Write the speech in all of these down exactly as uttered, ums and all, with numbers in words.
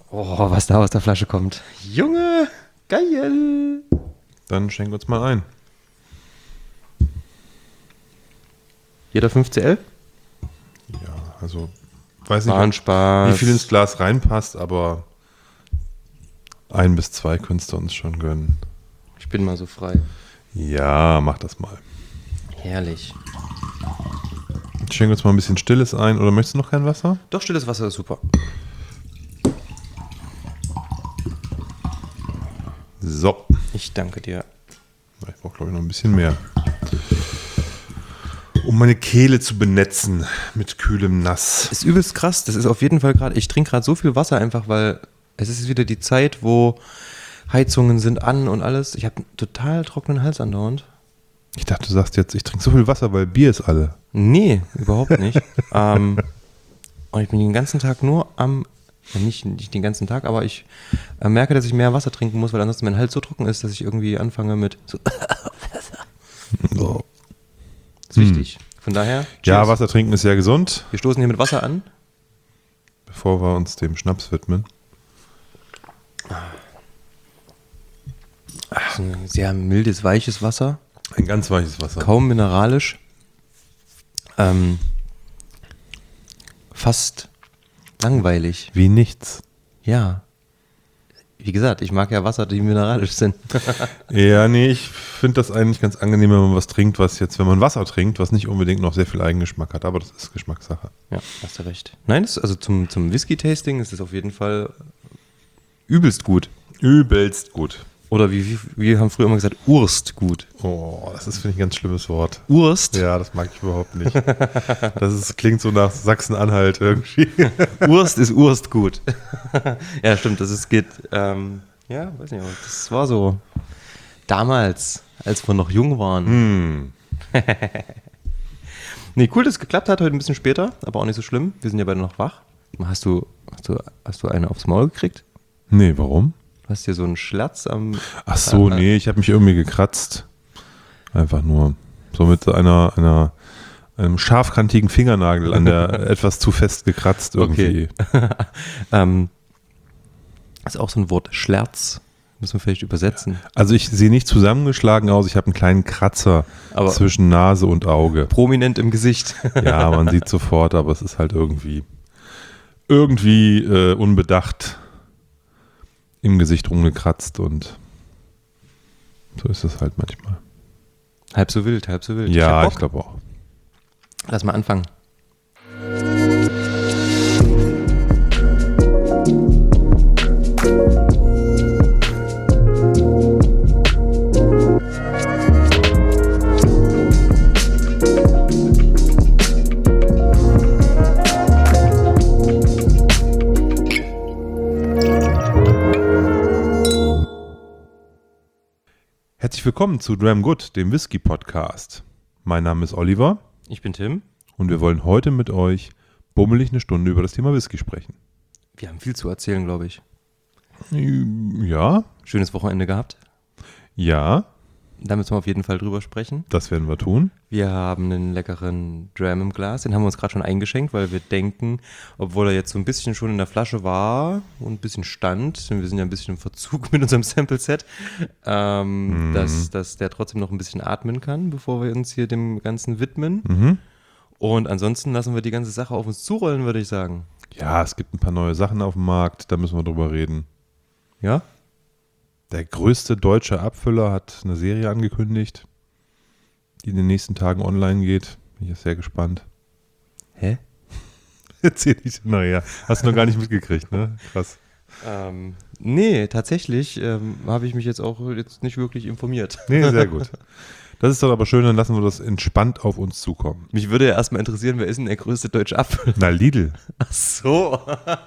Oh, was da aus der Flasche kommt. Junge, geil. Dann schenk uns mal ein. Jeder fünf Cl? Ja, also weiß War ein nicht, Spaß. wie viel ins Glas reinpasst, aber ein bis zwei könntest du uns schon gönnen. Ich bin mal so frei. Ja, mach das mal. Herrlich. Ich schenke uns mal ein bisschen Stilles ein. Oder möchtest du noch kein Wasser? Doch, stilles Wasser ist super. So. Ich danke dir. Ich brauche, glaube ich, noch ein bisschen mehr. Um meine Kehle zu benetzen mit kühlem Nass. Ist übelst krass. Das ist auf jeden Fall gerade, ich trinke gerade so viel Wasser einfach, weil es ist wieder die Zeit, wo Heizungen sind an und alles. Ich habe einen total trockenen Hals andauernd. Ich dachte, du sagst jetzt, ich trinke so viel Wasser, weil Bier ist alle. Nee, überhaupt nicht. ähm, und ich bin den ganzen Tag nur am, ja, nicht, nicht den ganzen Tag, aber ich äh, merke, dass ich mehr Wasser trinken muss, weil ansonsten mein Hals so trocken ist, dass ich irgendwie anfange mit so. So. Das ist wichtig. Von daher, Ja, cheers. Wasser trinken ist sehr gesund. Wir stoßen hier mit Wasser an. Bevor wir uns dem Schnaps widmen. Das ist ein sehr mildes, weiches Wasser. Ein ganz weiches Wasser. Kaum mineralisch. Ähm, fast langweilig. Wie nichts. Ja. Wie gesagt, ich mag ja Wasser, die mineralisch sind. Ja, nee, ich finde das eigentlich ganz angenehm, wenn man was trinkt, was jetzt, wenn man Wasser trinkt, was nicht unbedingt noch sehr viel Eigengeschmack hat, aber das ist Geschmackssache. Ja, hast du recht. Nein, das, also zum, zum Whisky-Tasting ist es auf jeden Fall übelst gut. Übelst gut. Oder wie, wie wir haben früher immer gesagt, Urst gut. Oh, das ist, finde ich, ein ganz schlimmes Wort. Urst? Ja, das mag ich überhaupt nicht. Das ist, klingt so nach Sachsen-Anhalt irgendwie. Urst ist Urst gut. Ja, stimmt, das ist, geht, ähm, ja, weiß nicht, aber das war so damals, als wir noch jung waren. Hm. Nee, cool, dass es geklappt hat, heute ein bisschen später, aber auch nicht so schlimm. Wir sind ja beide noch wach. Hast du, hast du, hast du eine aufs Maul gekriegt? Nee, warum? Du hast hier so einen Schlatz am... Ach so, nee, ich habe mich irgendwie gekratzt. Einfach nur. So mit einer, einer, einem scharfkantigen Fingernagel an der etwas zu fest gekratzt irgendwie. Okay. ähm, ist auch so ein Wort, Schlerz. Müssen wir vielleicht übersetzen. Also ich sehe nicht zusammengeschlagen aus, ich habe einen kleinen Kratzer Aber zwischen Nase und Auge. prominent im Gesicht. Ja, man sieht sofort, aber es ist halt irgendwie irgendwie äh, unbedacht im Gesicht rumgekratzt und so ist es halt manchmal. Halb so wild, halb so wild. Ja, hab ich glaube auch. Lass mal anfangen. Herzlich willkommen zu Dram Good, dem Whisky-Podcast. Mein Name ist Oliver. Ich bin Tim. Und wir wollen heute mit euch bummelig eine Stunde über das Thema Whisky sprechen. Wir haben viel zu erzählen, glaube ich. Ja. Schönes Wochenende gehabt. Ja. Da müssen wir auf jeden Fall drüber sprechen. Das werden wir tun. Wir haben einen leckeren Dram im Glas. Den haben wir uns gerade schon eingeschenkt, weil wir denken, obwohl er jetzt so ein bisschen schon in der Flasche war und ein bisschen stand, wir sind ja ein bisschen im Verzug mit unserem Sample-Set, ähm, mhm. dass, dass der trotzdem noch ein bisschen atmen kann, bevor wir uns hier dem Ganzen widmen. Mhm. Und ansonsten lassen wir die ganze Sache auf uns zurollen, würde ich sagen. Ja, es gibt ein paar neue Sachen auf dem Markt, da müssen wir drüber reden. Ja? Der größte deutsche Abfüller hat eine Serie angekündigt, die in den nächsten Tagen online geht. Bin ich jetzt sehr gespannt. Hä? Erzähl ich dir nachher. Hast du noch gar nicht mitgekriegt, ne? Krass. Ähm, nee, tatsächlich ähm, habe ich mich jetzt auch jetzt nicht wirklich informiert. Nee, sehr gut. Das ist doch aber schön, dann lassen wir das entspannt auf uns zukommen. Mich würde ja erstmal interessieren, wer ist denn der größte deutsche Abfüller? Na, Lidl. Ach so.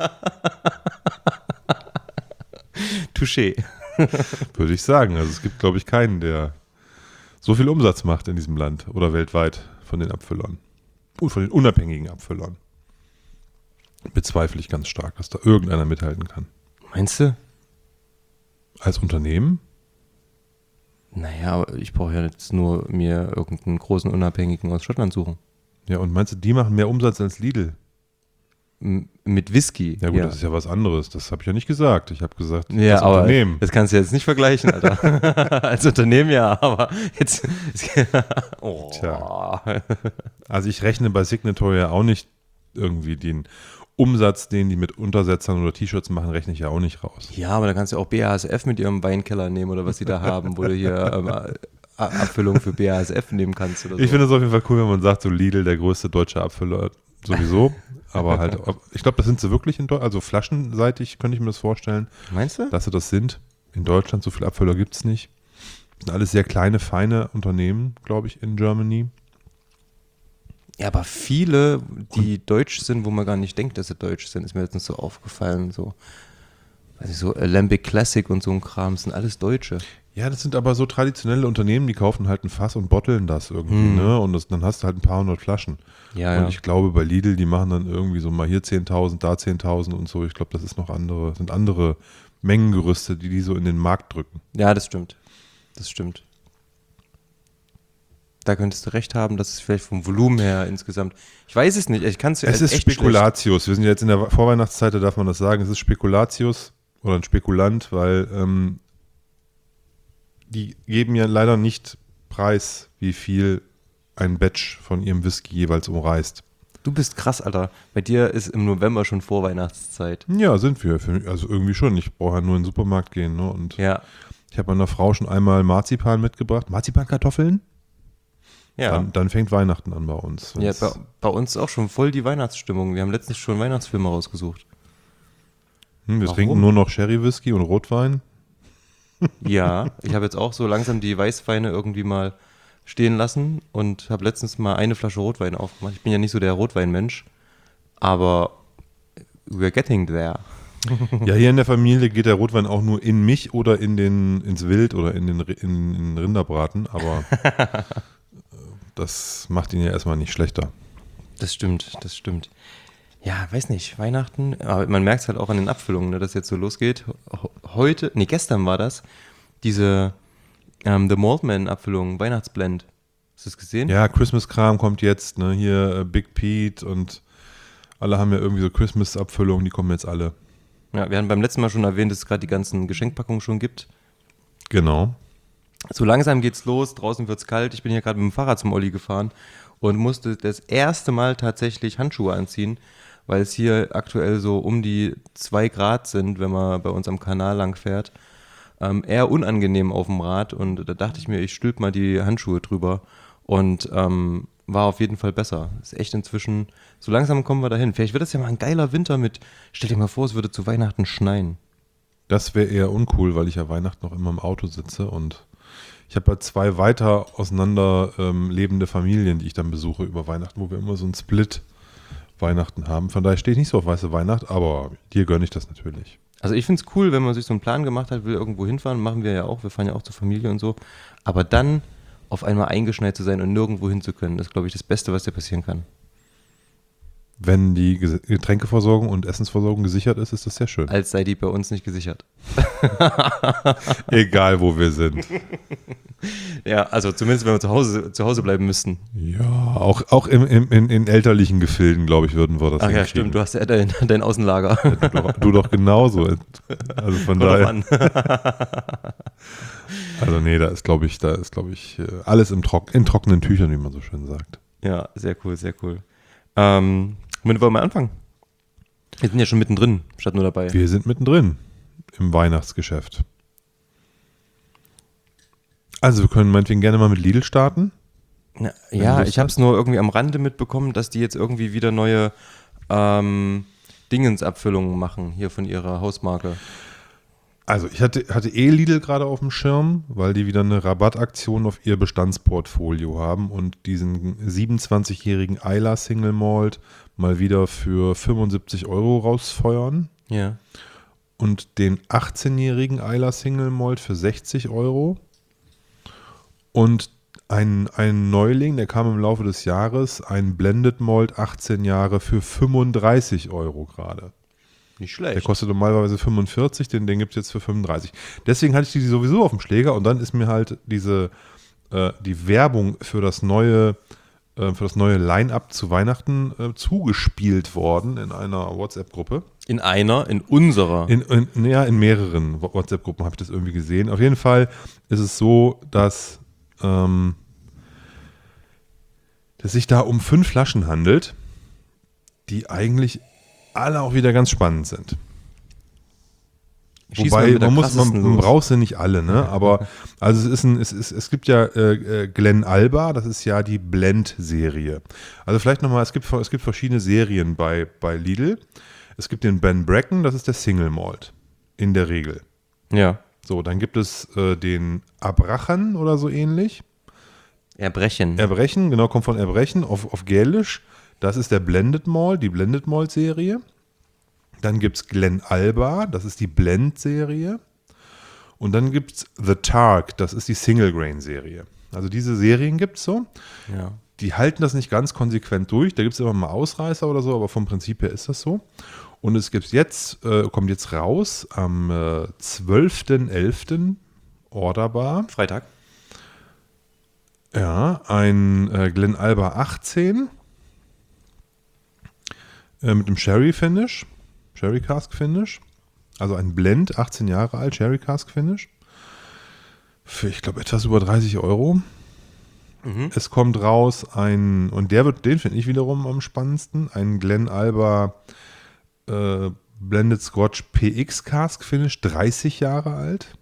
Touché. Würde ich sagen. Also es gibt, glaube ich, keinen, der so viel Umsatz macht in diesem Land oder weltweit von den Abfüllern. Und von den unabhängigen Abfüllern. Bezweifle ich ganz stark, dass da irgendeiner mithalten kann. Meinst du? Als Unternehmen? Naja, ich brauche ja jetzt nur mir irgendeinen großen Unabhängigen aus Schottland suchen. Ja, und meinst du, die machen mehr Umsatz als Lidl? M- Mit Whisky. Ja gut, das ist ja was anderes. Das habe ich ja nicht gesagt. Ich habe gesagt, Ja, das aber Unternehmen. das kannst du jetzt nicht vergleichen, Alter. Als Unternehmen ja, aber jetzt. oh. Tja. Also ich rechne bei Signatory ja auch nicht irgendwie den Umsatz, den die mit Untersetzern oder T-Shirts machen, rechne ich ja auch nicht raus. Ja, aber da kannst du auch B A S F mit ihrem Weinkeller nehmen oder was sie da haben, wo du hier ähm, Abfüllung für B A S F nehmen kannst oder so. Ich finde es auf jeden Fall cool, wenn man sagt, so Lidl, der größte deutsche Abfüller sowieso. Aber halt, ich glaube, das sind sie wirklich in Deutschland, also flaschenseitig könnte ich mir das vorstellen. Meinst du? Dass sie das sind. In Deutschland, so viele Abfüller gibt es nicht. Das sind alles sehr kleine, feine Unternehmen, glaube ich, in Germany. Ja, aber viele, die Und deutsch sind, wo man gar nicht denkt, dass sie deutsch sind, ist mir letztens so aufgefallen. So, weiß ich, so Alembic Classic und so ein Kram, sind alles Deutsche. Ja, das sind aber so traditionelle Unternehmen, die kaufen halt ein Fass und botteln das irgendwie, hm. ne? Und das, dann hast du halt ein paar hundert Flaschen. Ja, und ja. ich glaube, bei Lidl, die machen dann irgendwie so mal hier zehntausend, da zehntausend und so. Ich glaube, das ist noch andere, sind andere Mengengerüste, die die so in den Markt drücken. Ja, das stimmt. Das stimmt. Da könntest du recht haben, dass es vielleicht vom Volumen her insgesamt, ich weiß es nicht, ich kann es ja Es ist echt Spekulatius. Wir sind ja jetzt in der Vorweihnachtszeit, da darf man das sagen. Es ist Spekulatius oder ein Spekulant, weil ähm, die geben ja leider nicht preis, wie viel ein Batch von ihrem Whisky jeweils umreißt. Du bist krass, Alter. Bei dir ist im November schon Vorweihnachtszeit. Ja, sind wir. Also irgendwie schon. Ich brauche ja nur in den Supermarkt gehen. Ne? Und ja. ich habe meiner Frau schon einmal Marzipan mitgebracht. Marzipankartoffeln? Ja. Dann, dann fängt Weihnachten an bei uns. Ja, bei, bei uns ist auch schon voll die Weihnachtsstimmung. Wir haben letztens schon Weihnachtsfilme rausgesucht. Hm, wir Warum? trinken nur noch Sherry-Whisky und Rotwein. Ja, ich habe jetzt auch so langsam die Weißweine irgendwie mal stehen lassen und habe letztens mal eine Flasche Rotwein aufgemacht. Ich bin ja nicht so der Rotweinmensch, aber we're getting there. Ja, hier in der Familie geht der Rotwein auch nur in mich oder in den, ins Wild oder in den, in, in den Rinderbraten, aber das macht ihn ja erstmal nicht schlechter. Das stimmt, das stimmt. Ja, weiß nicht, Weihnachten, aber man merkt es halt auch an den Abfüllungen, ne, dass jetzt so losgeht. Heute, nee, gestern war das, diese ähm, The Maltman-Abfüllung, Weihnachtsblend. Hast du das gesehen? Ja, Christmas-Kram kommt jetzt, ne? Hier äh, Big Pete und alle haben ja irgendwie so Christmas-Abfüllungen, die kommen jetzt alle. Ja, wir haben beim letzten Mal schon erwähnt, dass es gerade die ganzen Geschenkpackungen schon gibt. Genau. So langsam geht's los, draußen wird's kalt. Ich bin hier gerade mit dem Fahrrad zum Olli gefahren und musste das erste Mal tatsächlich Handschuhe anziehen, weil es hier aktuell so um die zwei Grad sind, wenn man bei uns am Kanal lang fährt. Ähm, eher unangenehm auf dem Rad und da dachte ich mir, ich stülp mal die Handschuhe drüber und ähm, war auf jeden Fall besser. Ist echt inzwischen, so langsam kommen wir dahin. Vielleicht wird das ja mal ein geiler Winter mit, stell dir mal vor, es würde zu Weihnachten schneien. Das wäre eher uncool, weil ich ja Weihnachten noch immer im Auto sitze und ich habe halt zwei weiter auseinander ähm, lebende Familien, die ich dann besuche über Weihnachten, wo wir immer so ein Split Weihnachten haben. Von daher stehe ich nicht so auf weiße Weihnacht, aber dir gönne ich das natürlich. Also ich finde es cool, wenn man sich so einen Plan gemacht hat, will irgendwo hinfahren, machen wir ja auch, wir fahren ja auch zur Familie und so, aber dann auf einmal eingeschneit zu sein und nirgendwo hin zu können, das ist, glaube ich, das Beste, was dir passieren kann. Wenn die Getränkeversorgung und Essensversorgung gesichert ist, ist das sehr schön. Als sei die bei uns nicht gesichert. Egal, wo wir sind. Ja, also zumindest, wenn wir zu Hause, zu Hause bleiben müssten. Ja, auch, auch im, im, in, in elterlichen Gefilden, glaube ich, würden wir das Ach ja, hinkriegen. stimmt, du hast ja dein, dein Außenlager. Ja, du, doch, du doch genauso. Also von Kommt drauf daher. an. Also nee, da ist, glaube ich, da ist, glaube ich, alles im Trock, in trockenen Tüchern, wie man so schön sagt. Ja, sehr cool, sehr cool. Ähm, womit wollen wir anfangen? Wir sind ja schon mittendrin, statt nur dabei. Wir sind mittendrin im Weihnachtsgeschäft. Also wir können meinetwegen gerne mal mit Lidl starten. Na, ja, ich habe es nur irgendwie am Rande mitbekommen, dass die jetzt irgendwie wieder neue ähm, Dingensabfüllungen machen, hier von ihrer Hausmarke. Also ich hatte, hatte eh Lidl gerade auf dem Schirm, weil die wieder eine Rabattaktion auf ihr Bestandsportfolio haben und diesen siebenundzwanzigjährigen Islay Single Malt mal wieder für fünfundsiebzig Euro rausfeuern. Ja. Und den achtzehnjährigen Islay Single Malt für sechzig Euro. Und ein, ein Neuling, der kam im Laufe des Jahres, ein Blended Malt achtzehn Jahre für fünfunddreißig Euro gerade. Nicht schlecht. Der kostet normalerweise fünfundvierzig, den, den gibt es jetzt für fünfunddreißig. Deswegen hatte ich die sowieso auf dem Schläger und dann ist mir halt diese, äh, die Werbung für das neue äh, für das neue Line-Up zu Weihnachten äh, zugespielt worden in einer WhatsApp-Gruppe. In einer, in unserer. In, in, ja, in mehreren WhatsApp-Gruppen habe ich das irgendwie gesehen. Auf jeden Fall ist es so, dass, ähm, dass sich da um fünf Flaschen handelt, die eigentlich alle auch wieder ganz spannend sind. Schieß Wobei, mal mit der man, muss, man, krassesten man los. braucht sie nicht alle, ne? Aber also es ist ein, es ist, es gibt ja äh, Glen Alba, das ist ja die Blend-Serie. Also vielleicht nochmal, es gibt, es gibt verschiedene Serien bei, bei Lidl. Es gibt den Ben Bracken, das ist der Single Malt. In der Regel. Ja. So, dann gibt es äh, den Abrachen oder so ähnlich. Erbrechen. Erbrechen, genau, kommt von Erbrechen auf, auf Gälisch. Das ist der Blended Malt, die Blended Malt Serie. Dann gibt es Glen Alba, das ist die Blend-Serie. Und dann gibt es The Targ, das ist die Single-Grain-Serie. Also diese Serien gibt es so. Ja. Die halten das nicht ganz konsequent durch. Da gibt es immer mal Ausreißer oder so, aber vom Prinzip her ist das so. Und es gibt jetzt, äh, kommt jetzt raus am äh, zwölften elften orderbar. Freitag. Ja, ein äh, Glen Alba achtzehn äh, mit dem Sherry Finish. Sherry Cask Finish. Also ein Blend, achtzehn Jahre alt, Sherry Cask Finish. Für, ich glaube, etwas über dreißig Euro. Mhm. Es kommt raus ein, und der wird, den finde ich wiederum am spannendsten, ein Glen Alba äh, Blended Scotch P X Cask Finish, dreißig Jahre alt.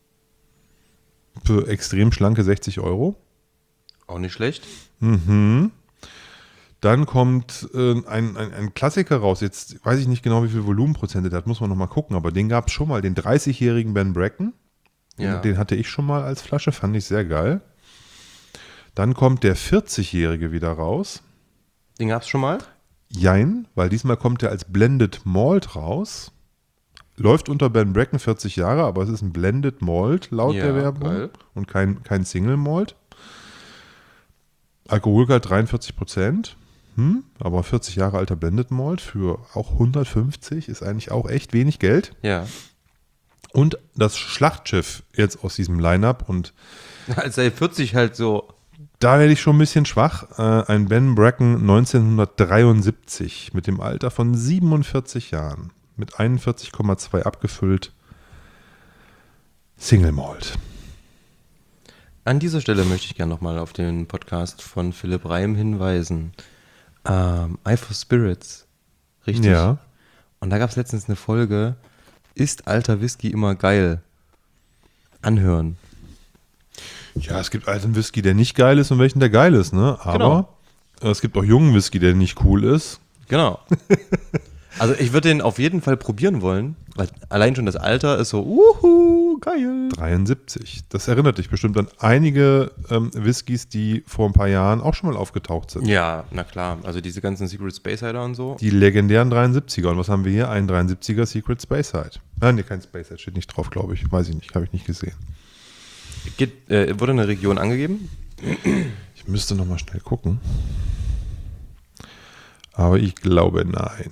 Für extrem schlanke sechzig Euro. Auch nicht schlecht. Mhm. Dann kommt äh, ein, ein, ein Klassiker raus. Jetzt weiß ich nicht genau, wie viel Volumenprozente der hat, muss man nochmal gucken, aber den gab es schon mal, den dreißigjährigen Ben Bracken. Ja. Den hatte ich schon mal als Flasche, fand ich sehr geil. Dann kommt der vierzigjährige wieder raus. Den gab es schon mal? Jein, weil diesmal kommt er als Blended Malt raus. Läuft unter Ben Bracken vierzig Jahre, aber es ist ein Blended Malt laut Ja, der Werbung geil. und kein, kein Single Malt. Alkoholgehalt dreiundvierzig Prozent. Hm, aber vierzig Jahre alter Blended Malt für auch hundertfünfzig ist eigentlich auch echt wenig Geld. Ja. Und das Schlachtschiff jetzt aus diesem Line-Up und Als er vierzig halt so. da werde ich schon ein bisschen schwach. Äh, ein Ben Bracken neunzehnhundertdreiundsiebzig mit dem Alter von siebenundvierzig Jahren. Mit einundvierzig Komma zwei abgefüllt. Single Malt. An dieser Stelle möchte ich gerne nochmal auf den Podcast von Philipp Reim hinweisen. Ähm, Eye for Spirits. Richtig. Ja. Und da gab es letztens eine Folge, ist alter Whisky immer geil? Anhören. Ja, es gibt alten Whisky, der nicht geil ist und welchen, der geil ist, ne? Aber Genau. äh, es gibt auch jungen Whisky, der nicht cool ist. Genau. Also ich würde den auf jeden Fall probieren wollen, weil allein schon das Alter ist so, uhu, geil. dreiundsiebzig. Das erinnert dich bestimmt an einige ähm, Whiskys, die vor ein paar Jahren auch schon mal aufgetaucht sind. Ja, na klar. Also diese ganzen Secret Space Hider und so. Die legendären dreiundsiebziger. Und was haben wir hier? Ein dreiundsiebziger Secret Space Side. Nein, nee, kein Space Side steht nicht drauf, glaube ich. Weiß ich nicht, habe ich nicht gesehen. Geht, äh, wurde eine Region angegeben? Ich müsste nochmal schnell gucken. Aber ich glaube, nein.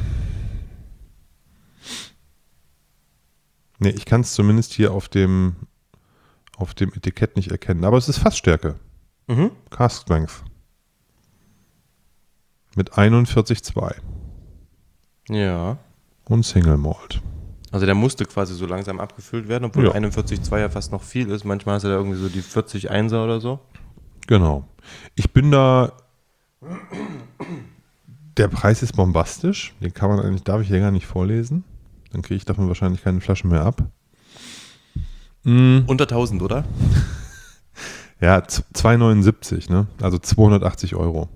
Nee, ich kann es zumindest hier auf dem, auf dem Etikett nicht erkennen. Aber es ist Fassstärke. Mhm. Cask Strength. Mit einundvierzig Komma zwei. Ja. Und Single Malt. Also der musste quasi so langsam abgefüllt werden, obwohl Ja. einundvierzig Komma zwei ja fast noch viel ist. Manchmal hast du da irgendwie so die vierzig Komma eins oder so. Genau. Ich bin da. Der Preis ist bombastisch. Den kann man eigentlich, darf ich hier gar nicht vorlesen. Dann kriege ich davon wahrscheinlich keine Flaschen mehr ab. Mm, Unter tausend, oder? ja, z- zwei neunundsiebzig, ne? Also zweihundertachtzig Euro.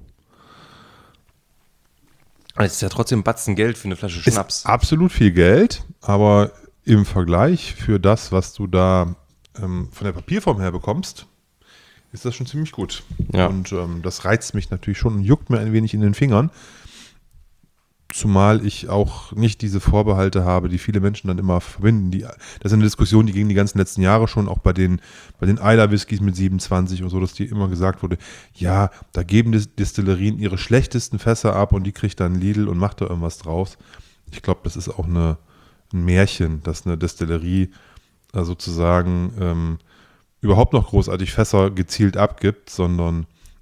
Das ist ja trotzdem Batzen Geld für eine Flasche Ist Schnaps. absolut viel Geld, aber im Vergleich für das, was du da ähm, von der Papierform her bekommst, ist das schon ziemlich gut. Ja. Und ähm, das reizt mich natürlich schon und juckt mir ein wenig in den Fingern. Zumal ich auch nicht diese Vorbehalte habe, die viele Menschen dann immer verbinden. Die, das ist eine Diskussion, die ging die ganzen letzten Jahre schon, auch bei den, bei den Eiler-Whiskys mit siebenundzwanzig und so, dass die immer gesagt wurde, ja, da geben die Destillerien ihre schlechtesten Fässer ab und die kriegt dann Lidl und macht da irgendwas draus. Ich glaube, das ist auch eine, ein Märchen, dass eine Destillerie äh, sozusagen ähm, überhaupt noch großartig Fässer gezielt abgibt, sondern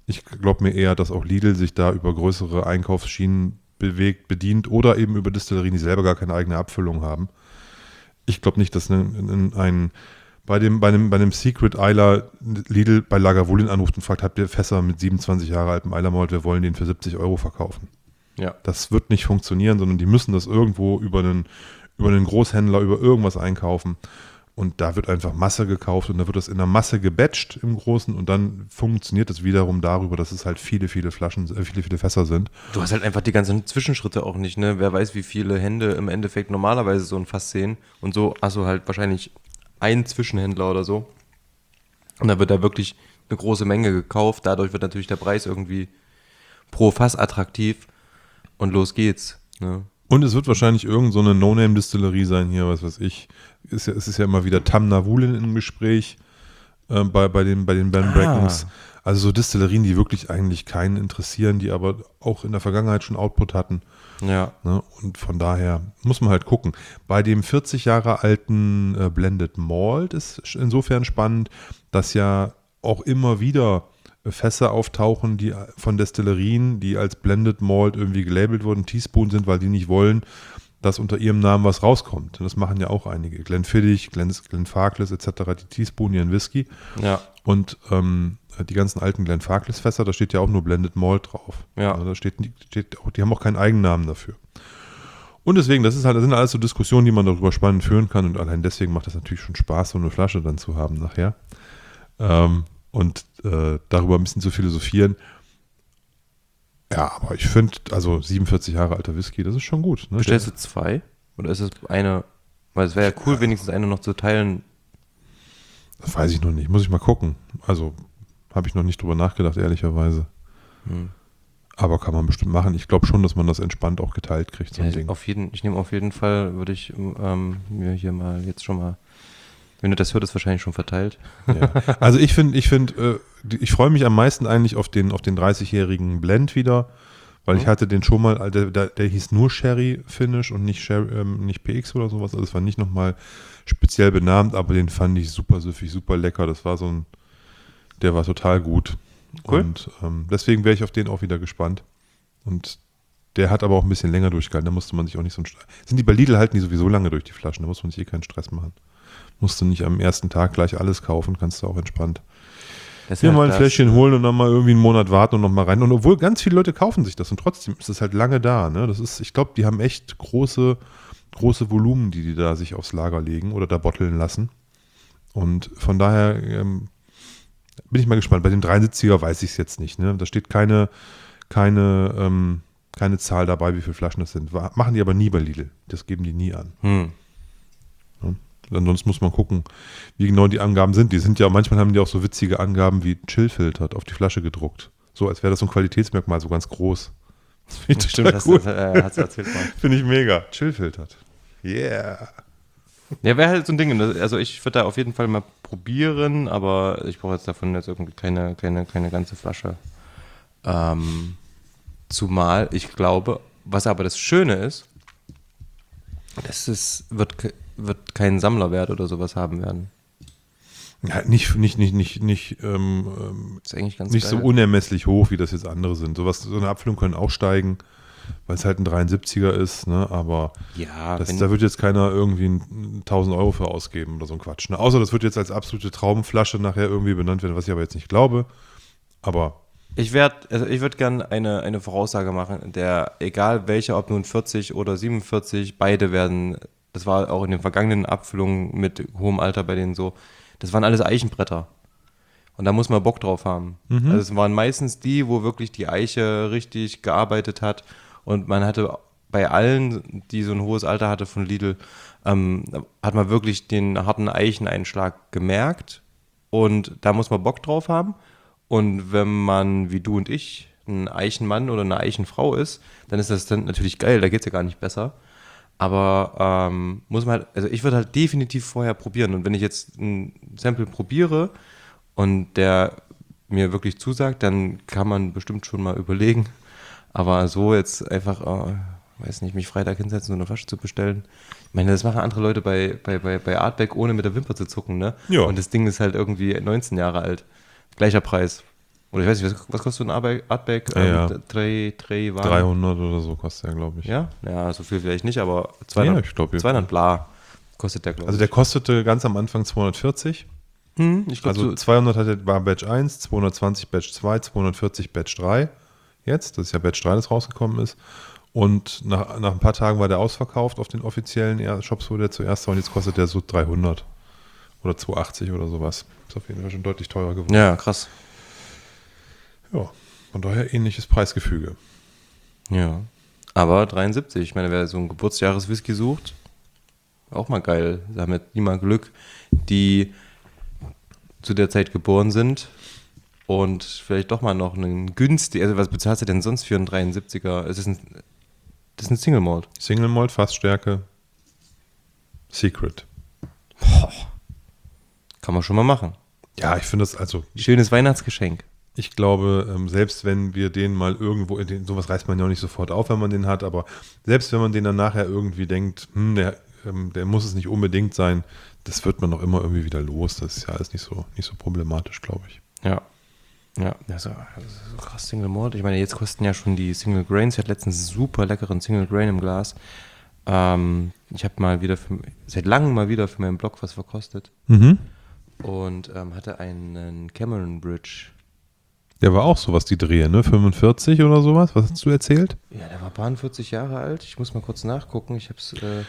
Ich glaube mir eher, dass auch Lidl sich da über größere Einkaufsschienen bewegt, bedient oder eben über Destillerien, die selber gar keine eigene Abfüllung haben. Ich glaube nicht, dass ein, ein bei dem, bei einem, bei einem Secret Eiler Lidl bei Lagavulin anruft und fragt, habt ihr Fässer mit siebenundzwanzig Jahre altem Eilermalt, wir wollen den für siebzig Euro verkaufen. Ja. Das wird nicht funktionieren, sondern die müssen das irgendwo über einen, über einen Großhändler, über irgendwas einkaufen. Und da wird einfach Masse gekauft und da wird das in der Masse gebatcht im Großen und dann funktioniert es wiederum darüber, dass es halt viele, viele Flaschen, äh, viele, viele Fässer sind. Du hast halt einfach die ganzen Zwischenschritte auch nicht, ne? Wer weiß, wie viele Hände im Endeffekt normalerweise so ein Fass sehen. Und so hast du halt wahrscheinlich einen Zwischenhändler oder so. Und da wird da wirklich eine große Menge gekauft. Dadurch wird natürlich der Preis irgendwie pro Fass attraktiv und los geht's, ne? Und es wird wahrscheinlich irgend so eine No-Name-Distillerie sein hier, was weiß ich. Ist ja, es ist ja immer wieder Tam Navulin im Gespräch äh, bei, bei den, bei den Ben Brackens. Ah. Also so Distillerien, die wirklich eigentlich keinen interessieren, die aber auch in der Vergangenheit schon Output hatten. Ja. Ne? Und von daher muss man halt gucken. Bei dem vierzig Jahre alten äh, Blended Malt ist insofern spannend, dass ja auch immer wieder Fässer auftauchen, die von Destillerien, die als Blended Malt irgendwie gelabelt wurden, Teaspoon sind, weil die nicht wollen, dass unter ihrem Namen was rauskommt. Und das machen ja auch einige. Glenfiddich, Glen, Glenfarclas et cetera, die Teaspoon ihren Whisky. Ja. Und ähm, die ganzen alten Glenfarclas-Fässer, da steht ja auch nur Blended Malt drauf. Ja. Also da steht, steht auch, die haben auch keinen Eigennamen dafür. Und deswegen, das ist halt, das sind alles so Diskussionen, die man darüber spannend führen kann. Und allein deswegen macht das natürlich schon Spaß, so eine Flasche dann zu haben nachher. Ähm, und äh, darüber ein bisschen zu philosophieren. Ja, aber ich finde, also siebenundvierzig Jahre alter Whisky, das ist schon gut. Ne? Bestellst du zwei? Oder ist es eine? Weil es wäre ja cool, wenigstens eine noch zu teilen. Das weiß ich noch nicht. Muss ich mal gucken. Also habe ich noch nicht drüber nachgedacht, ehrlicherweise. Hm. Aber kann man bestimmt machen. Ich glaube schon, dass man das entspannt auch geteilt kriegt, so ein Ja, Ding. auf jeden, ich nehme auf jeden Fall, würde ich ähm, mir hier mal jetzt schon mal, wenn du das hörst, ist wahrscheinlich schon verteilt. Ja. Also ich finde, ich finde, äh, ich freue mich am meisten eigentlich auf den, auf den dreißigjährigen Blend wieder, weil Mhm. ich hatte den schon mal, der, der, der hieß nur Sherry Finish und nicht, Sherry, ähm, nicht P X oder sowas. Also es war nicht nochmal speziell benannt, aber den fand ich super süffig, super lecker. Das war so ein, der war total gut. Cool. Und ähm, deswegen wäre ich auf den auch wieder gespannt. Und der hat aber auch ein bisschen länger durchgehalten. Da musste man sich auch nicht so einen Stress. Sind die bei Lidl halten die sowieso lange durch die Flaschen. Da muss man sich eh keinen Stress machen. Musst du nicht am ersten Tag gleich alles kaufen, kannst du auch entspannt Das ist hier halt mal ein das, Fläschchen holen und dann mal irgendwie einen Monat warten und noch mal rein. Und obwohl ganz viele Leute kaufen sich das und trotzdem ist es halt lange da. Ne? Das ist, ich glaube, die haben echt große, große Volumen, die die da sich aufs Lager legen oder da botteln lassen. Und von daher ähm, bin ich mal gespannt. Bei dem dreiundsiebziger weiß ich es jetzt nicht. Ne? Da steht keine, keine, ähm, keine Zahl dabei, wie viele Flaschen das sind. Machen die aber nie bei Lidl. Das geben die nie an. Hm. Ansonsten muss man gucken, wie genau die Angaben sind. Die sind ja, manchmal haben die auch so witzige Angaben wie Chill-Filtert auf die Flasche gedruckt. So, als wäre das so ein Qualitätsmerkmal, so ganz groß. Das finde ich Stimmt, total hast, cool. du- äh, hast du erzählt mal. Finde ich mega. Chill-Filtert. Yeah. Ja, wäre halt so ein Ding. ne? Also ich würde da auf jeden Fall mal probieren, aber ich brauche jetzt davon jetzt irgendwie keine, keine, keine ganze Flasche. Ähm, zumal ich glaube, was aber das Schöne ist, das ist, wird, ke- wird keinen Sammlerwert oder sowas haben werden. Ja, nicht, nicht, nicht, nicht, nicht, ähm, ähm, Das ist eigentlich ganz nicht geil. so unermesslich hoch, wie das jetzt andere sind. Sowas, so eine Abfüllung können auch steigen, weil es halt ein dreiundsiebziger ist, ne? Aber Ja, das, wenn, da wird jetzt keiner irgendwie ein- tausend Euro für ausgeben oder so ein Quatsch. Ne? Außer das wird jetzt als absolute Traumflasche nachher irgendwie benannt werden, was ich aber jetzt nicht glaube. Aber ich werde, also ich würde gerne eine, eine Voraussage machen, der, egal welcher, ob nun vierzig oder siebenundvierzig, beide werden, das war auch in den vergangenen Abfüllungen mit hohem Alter bei denen so, das waren alles Eichenbretter. Und da muss man Bock drauf haben. Also es waren meistens die, wo wirklich die Eiche richtig gearbeitet hat und man hatte bei allen, die so ein hohes Alter hatte von Lidl, ähm, hat man wirklich den harten Eicheneinschlag gemerkt und da muss man Bock drauf haben. Und wenn man, wie du und ich, ein Eichenmann oder eine Eichenfrau ist, dann ist das dann natürlich geil, da geht es ja gar nicht besser. Aber ähm, muss man halt, also ich würde halt definitiv vorher probieren. Und wenn ich jetzt ein Sample probiere und der mir wirklich zusagt, dann kann man bestimmt schon mal überlegen. Aber so jetzt einfach, äh, weiß nicht, mich Freitag hinsetzen, so eine Flasche zu bestellen. Ich meine, das machen andere Leute bei, bei, bei, bei Artback, ohne mit der Wimper zu zucken, ne? Ja. Und das Ding ist halt irgendwie neunzehn Jahre alt. Gleicher Preis. Oder ich weiß nicht, was, was kostet so ein Artback? Artback Ja, ja. ähm, drei, drei Waren? dreihundert oder so kostet er, glaube ich. Ja? Ja, so viel vielleicht nicht, aber zweihundert, Ja, ich glaub, zweihundert bla kostet der, glaube ich. Also der kostete ganz am Anfang zweihundertvierzig. Hm, ich glaube, Also so, zweihundert hatte, war Batch eins, zweihundertzwanzig Batch zwei, zweihundertvierzig Batch drei. Jetzt, das ist ja Batch drei, das rausgekommen ist. Und nach, nach ein paar Tagen war der ausverkauft auf den offiziellen Shops, wo der zuerst war. Und jetzt kostet der so dreihundert oder zweihundertachtzig oder sowas. Ist auf jeden Fall schon deutlich teurer geworden. ja, krass. Ja, von daher ähnliches Preisgefüge. Ja. Aber dreiundsiebzig, ich meine, wer so ein Geburtsjahres-Whisky sucht, auch mal geil. Da haben ja die mal Glück, die zu der Zeit geboren sind und vielleicht doch mal noch einen günstigen, also was bezahlst du denn sonst für einen dreiundsiebziger? Es ist ein, das ist ein Single Malt. Single Malt, Fassstärke, Secret. Boah. Kann man schon mal machen. Ja, ich finde das also... Schönes Weihnachtsgeschenk. Ich glaube, ähm, selbst wenn wir den mal irgendwo, in den, sowas reißt man ja auch nicht sofort auf, wenn man den hat, aber selbst wenn man den dann nachher irgendwie denkt, hm, der, ähm, der muss es nicht unbedingt sein, das wird man auch immer irgendwie wieder los. Das ist ja alles nicht so, nicht so problematisch, glaube ich. Ja. Ja, das ist so krass Single Malt. Ich meine, jetzt kosten ja schon die Single Grains. Ich hatte letztens einen super leckeren Single Grain im Glas. Ähm, ich habe mal wieder, für, seit langem mal wieder für meinen Blog was verkostet Mhm. und ähm, hatte einen Cameron Bridge. Der war auch sowas, die Drehe, ne? fünfundvierzig oder sowas? Was hast du erzählt? Ja, der war vierzig Jahre alt. Ich muss mal kurz nachgucken. Ich hab's, äh,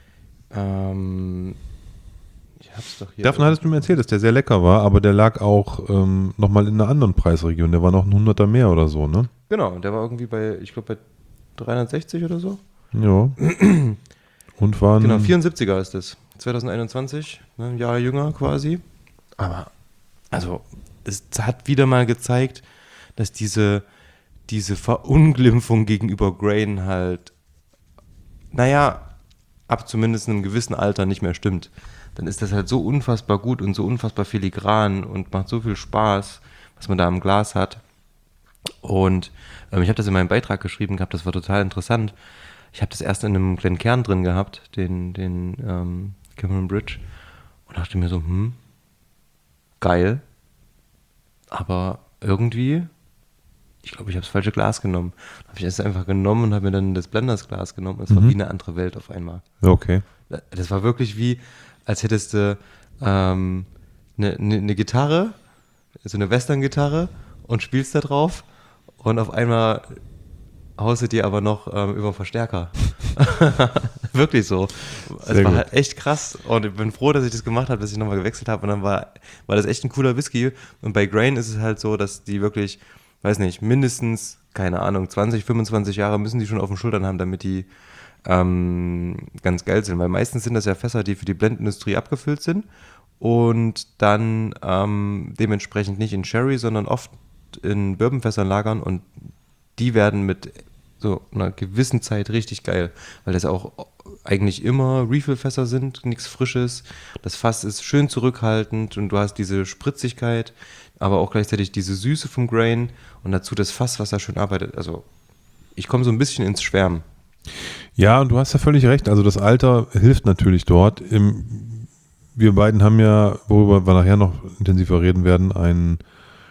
ähm, ich hab's doch hier. Davon hattest du mir erzählt, dass der sehr lecker war, aber der lag auch ähm, nochmal in einer anderen Preisregion. Der war noch ein Hunderter mehr oder so, ne? Genau, der war irgendwie bei, ich glaube, bei dreihundertsechzig oder so. Ja. Und waren... Genau, vierundsiebziger ist das. zwanzig einundzwanzig, ne, ein Jahr jünger quasi. Aber, also, es hat wieder mal gezeigt, dass diese, diese Verunglimpfung gegenüber Grain halt, naja, ab zumindest einem gewissen Alter nicht mehr stimmt. Dann ist das halt so unfassbar gut und so unfassbar filigran und macht so viel Spaß, was man da im Glas hat. Und ähm, ich habe das in meinem Beitrag geschrieben gehabt, das war total interessant. Ich habe das erst in einem kleinen Kern drin gehabt, den, den ähm, Cameron Bridge, und dachte mir so, hm, geil, aber irgendwie, ich glaube, ich habe das falsche Glas genommen. Dann habe ich es einfach genommen und habe mir dann das Blenders-Glas genommen. Es war Mhm. wie eine andere Welt auf einmal. Okay. Das war wirklich wie, als hättest du ähm, eine, eine, eine Gitarre, so eine Western-Gitarre, und spielst da drauf und auf einmal haust du dir aber noch ähm, über den Verstärker. Wirklich so. Es Sehr war gut. halt echt krass und ich bin froh, dass ich das gemacht habe, dass ich nochmal gewechselt habe und dann war, war das echt ein cooler Whisky. Und bei Grain ist es halt so, dass die wirklich, weiß nicht, mindestens, keine Ahnung, zwanzig, fünfundzwanzig Jahre müssen die schon auf den Schultern haben, damit die ähm, ganz geil sind. Weil meistens sind das ja Fässer, die für die Blendindustrie abgefüllt sind und dann ähm, dementsprechend nicht in Sherry, sondern oft in Bourbonfässern lagern und die werden mit so einer gewissen Zeit richtig geil, weil das auch eigentlich immer Refill-Fässer sind, nichts Frisches. Das Fass ist schön zurückhaltend und du hast diese Spritzigkeit, aber auch gleichzeitig diese Süße vom Grain und dazu das Fass, was da schön arbeitet. Also ich komme so ein bisschen ins Schwärmen. Ja, und du hast ja völlig recht. Also das Alter hilft natürlich dort. Im, wir beiden haben ja, worüber wir nachher noch intensiver reden werden, einen,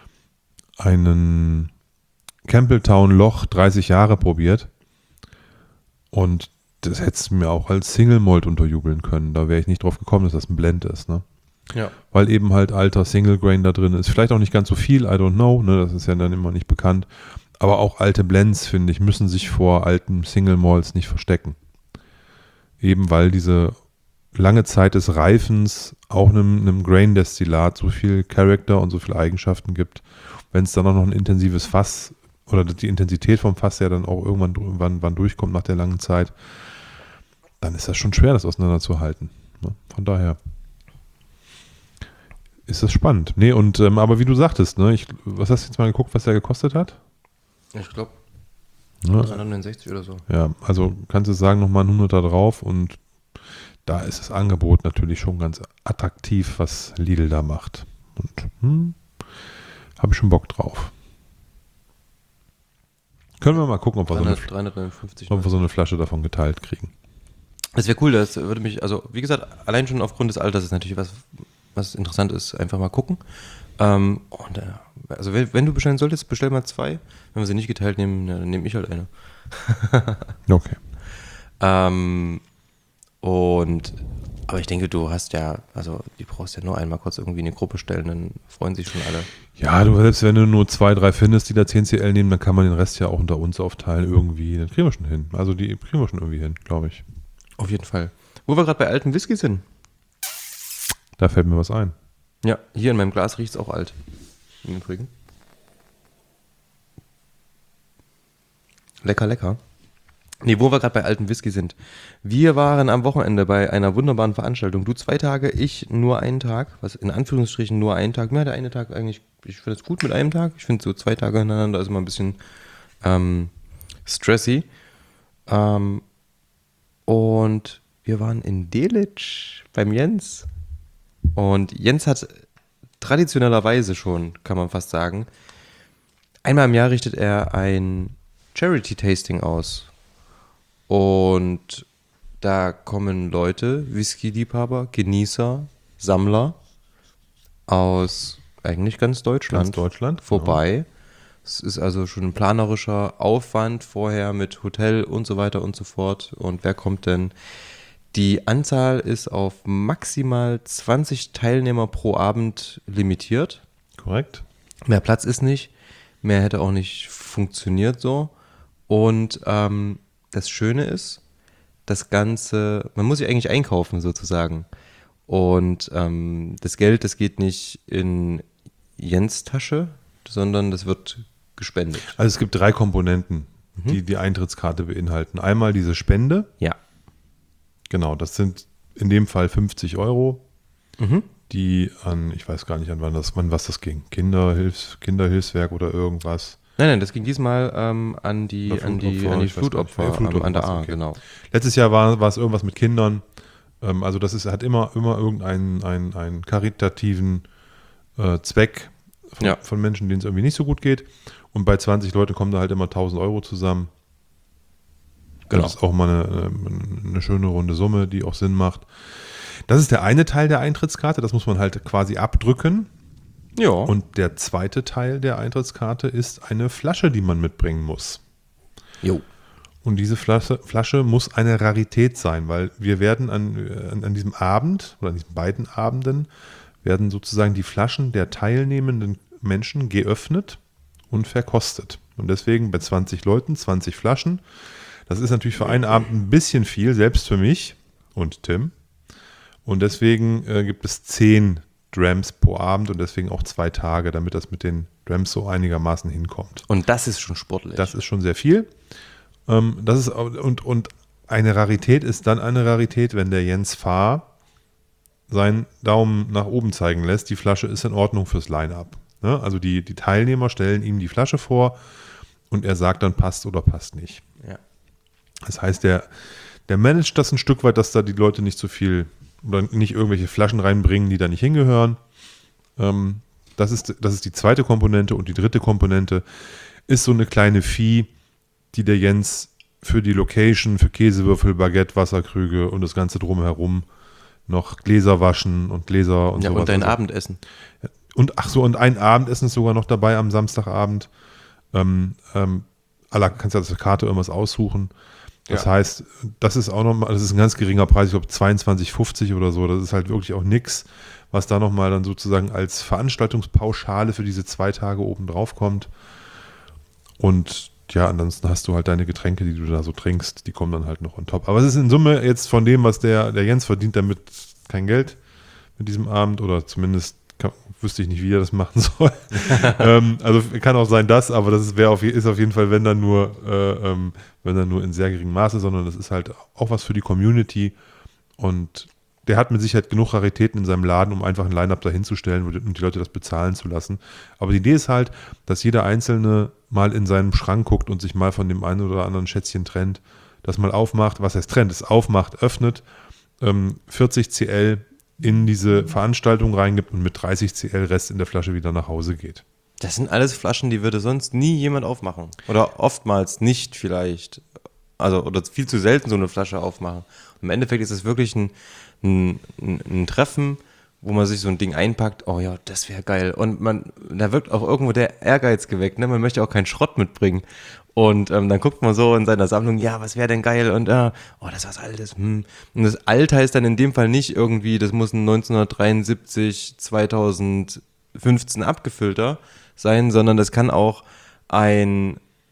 einen Campbelltown Loch dreißig Jahre probiert. Und das hättest du mir auch als Single Malt unterjubeln können. Da wäre ich nicht drauf gekommen, dass das ein Blend ist, ne? Ja. Weil eben halt alter Single Grain da drin ist. Vielleicht auch nicht ganz so viel, I don't know, ne? Das ist ja dann immer nicht bekannt. Aber auch alte Blends, finde ich, müssen sich vor alten Single Malts nicht verstecken. Eben weil diese lange Zeit des Reifens auch einem, einem Grain-Destillat so viel Charakter und so viele Eigenschaften gibt. Wenn es dann auch noch ein intensives Fass oder die Intensität vom Fass ja dann auch irgendwann, irgendwann wann durchkommt nach der langen Zeit, dann ist das schon schwer, das auseinanderzuhalten. Ne? Von daher ist das spannend. Nee, und ähm, aber wie du sagtest, ne, ich, was hast du jetzt mal geguckt, was der gekostet hat? Ich glaube, Ne? dreihundertneunundsechzig oder so. Ja, also kannst du sagen, nochmal ein Hunderter drauf und da ist das Angebot natürlich schon ganz attraktiv, was Lidl da macht. Und hm, habe ich schon Bock drauf. Können wir mal gucken, ob wir, so eine, dreihundertneunundfünfzig. ob wir so eine Flasche davon geteilt kriegen. Das wäre cool, das würde mich, also wie gesagt, allein schon aufgrund des Alters ist natürlich was, was interessant ist, einfach mal gucken. Ähm, und äh, Also wenn, wenn du bestellen solltest, bestell mal zwei. Wenn wir sie nicht geteilt nehmen, ja, dann nehme ich halt eine. Okay. Ähm, und, aber ich denke, du hast ja, also die brauchst ja nur einmal kurz irgendwie in die Gruppe stellen, dann freuen sich schon alle. Ja, du selbst wenn du nur zwei, drei findest, die da zehn C L nehmen, dann kann man den Rest ja auch unter uns aufteilen irgendwie. Dann kriegen wir schon hin. Also die kriegen wir schon irgendwie hin, glaube ich. Auf jeden Fall. Wo wir gerade bei alten Whisky sind. Da fällt mir was ein. Ja, hier in meinem Glas riecht es auch alt. Im Übrigen. Lecker, lecker. Nee, wo wir gerade bei alten Whisky sind. Wir waren am Wochenende bei einer wunderbaren Veranstaltung. Du zwei Tage, ich nur einen Tag. Was in Anführungsstrichen nur einen Tag. Mir hat der eine Tag eigentlich, ich finde es gut mit einem Tag. Ich finde so zwei Tage hintereinander ist immer ein bisschen ähm, stressy. Ähm, und wir waren in Delitzsch beim Jens. Und Jens hat traditionellerweise schon, kann man fast sagen, einmal im Jahr richtet er ein Charity-Tasting aus. Und da kommen Leute, Whisky-Liebhaber, Genießer, Sammler aus eigentlich ganz Deutschland, Ganz Deutschland, vorbei. Genau. Es ist also schon ein planerischer Aufwand vorher mit Hotel und so weiter und so fort. Und wer kommt denn? Die Anzahl ist auf maximal zwanzig Teilnehmer pro Abend limitiert. Korrekt. Mehr Platz ist nicht. Mehr hätte auch nicht funktioniert so. Und ähm, das Schöne ist, das Ganze, man muss sich eigentlich einkaufen sozusagen. Und ähm, das Geld, das geht nicht in Jens Tasche, sondern das wird gespendet. Also es gibt drei Komponenten, Mhm. die die Eintrittskarte beinhalten. Einmal diese Spende. Ja. Genau, das sind in dem Fall fünfzig Euro, Mhm. die an, ich weiß gar nicht, an wann das, wann was das ging. Kinderhilfs, Kinderhilfswerk oder irgendwas. Nein, nein, das ging diesmal ähm, an die, Oder an die, Flutopfer, an die ich weiß gar nicht. Flutopfer, Ja, Flutopfer, ähm, an der A, okay. genau. Letztes Jahr war, war es irgendwas mit Kindern. Ähm, also das ist, hat immer, immer irgendeinen einen, einen karitativen äh, Zweck von, Ja. von Menschen, denen es irgendwie nicht so gut geht. Und bei zwanzig Leuten kommen da halt immer tausend Euro zusammen. Genau. Das ist auch mal eine, eine schöne runde Summe, die auch Sinn macht. Das ist der eine Teil der Eintrittskarte, das muss man halt quasi abdrücken. Ja. Und der zweite Teil der Eintrittskarte ist eine Flasche, die man mitbringen muss. Jo. Und diese Flasche, Flasche muss eine Rarität sein, weil wir werden an, an, an diesem Abend oder an diesen beiden Abenden werden sozusagen die Flaschen der teilnehmenden Menschen geöffnet und verkostet. Und deswegen bei zwanzig Leuten zwanzig Flaschen. Das ist natürlich für einen Abend ein bisschen viel, selbst für mich und Tim. Und deswegen äh, gibt es zehn Drams pro Abend und deswegen auch zwei Tage, damit das mit den Drams so einigermaßen hinkommt. Und das ist schon sportlich. Das ist schon sehr viel. Ähm, das ist, und, und eine Rarität ist dann eine Rarität, wenn der Jens Fahr seinen Daumen nach oben zeigen lässt. Die Flasche ist in Ordnung fürs Line-Up. Ne? Also die, die Teilnehmer stellen ihm die Flasche vor und er sagt dann, passt oder passt nicht. Ja. Das heißt, der, der managt das ein Stück weit, dass da die Leute nicht so viel oder nicht irgendwelche Flaschen reinbringen, die da nicht hingehören. Ähm, das ist, das ist die zweite Komponente. Und die dritte Komponente ist so eine kleine Fee, die der Jens für die Location, für Käsewürfel, Baguette, Wasserkrüge und das Ganze drumherum noch Gläser waschen und Gläser und Ja, sowas. und dein Also- Abendessen. Und ach so, und ein Abendessen ist sogar noch dabei am Samstagabend. Ähm, ähm, aller kannst du aus der Karte irgendwas aussuchen. Das Ja. heißt, das ist auch nochmal, das ist ein ganz geringer Preis, ich glaube zweiundzwanzig fünfzig oder so. Das ist halt wirklich auch nix, was da nochmal dann sozusagen als Veranstaltungspauschale für diese zwei Tage oben drauf kommt. Und ja, ansonsten hast du halt deine Getränke, die du da so trinkst, die kommen dann halt noch on top. Aber es ist in Summe jetzt von dem, was der, der Jens verdient, damit kein Geld mit diesem Abend oder zumindest kann, wüsste ich nicht, wie er das machen soll. ähm, also kann auch sein, das, aber das ist, auf, ist auf jeden Fall, wenn dann nur, äh, ähm, wenn dann nur in sehr geringem Maße, sondern das ist halt auch was für die Community und der hat mit Sicherheit genug Raritäten in seinem Laden, um einfach ein Line-Up dahinzustellen und die Leute das bezahlen zu lassen. Aber die Idee ist halt, dass jeder Einzelne mal in seinem Schrank guckt und sich mal von dem einen oder anderen Schätzchen trennt, das mal aufmacht, was heißt trennt, es aufmacht, öffnet, ähm, vierzig Zentiliter in diese Veranstaltung reingibt und mit dreißig Zentiliter Rest in der Flasche wieder nach Hause geht. Das sind alles Flaschen, die würde sonst nie jemand aufmachen. Oder oftmals nicht vielleicht. Also, oder viel zu selten so eine Flasche aufmachen. Und im Endeffekt ist es wirklich ein, ein, ein, ein Treffen wo man sich so ein Ding einpackt, oh ja, das wäre geil. Und man, da wirkt auch irgendwo der Ehrgeiz geweckt, ne? Man möchte auch keinen Schrott mitbringen. Und ähm, dann guckt man so in seiner Sammlung, ja, was wäre denn geil? Und äh, oh, das ist was Altes. Hm. Und das Alt heißt dann in dem Fall nicht irgendwie, das muss ein neunzehnhundertdreiundsiebzig, zweitausendfünfzehn abgefüllter sein, sondern das kann auch ein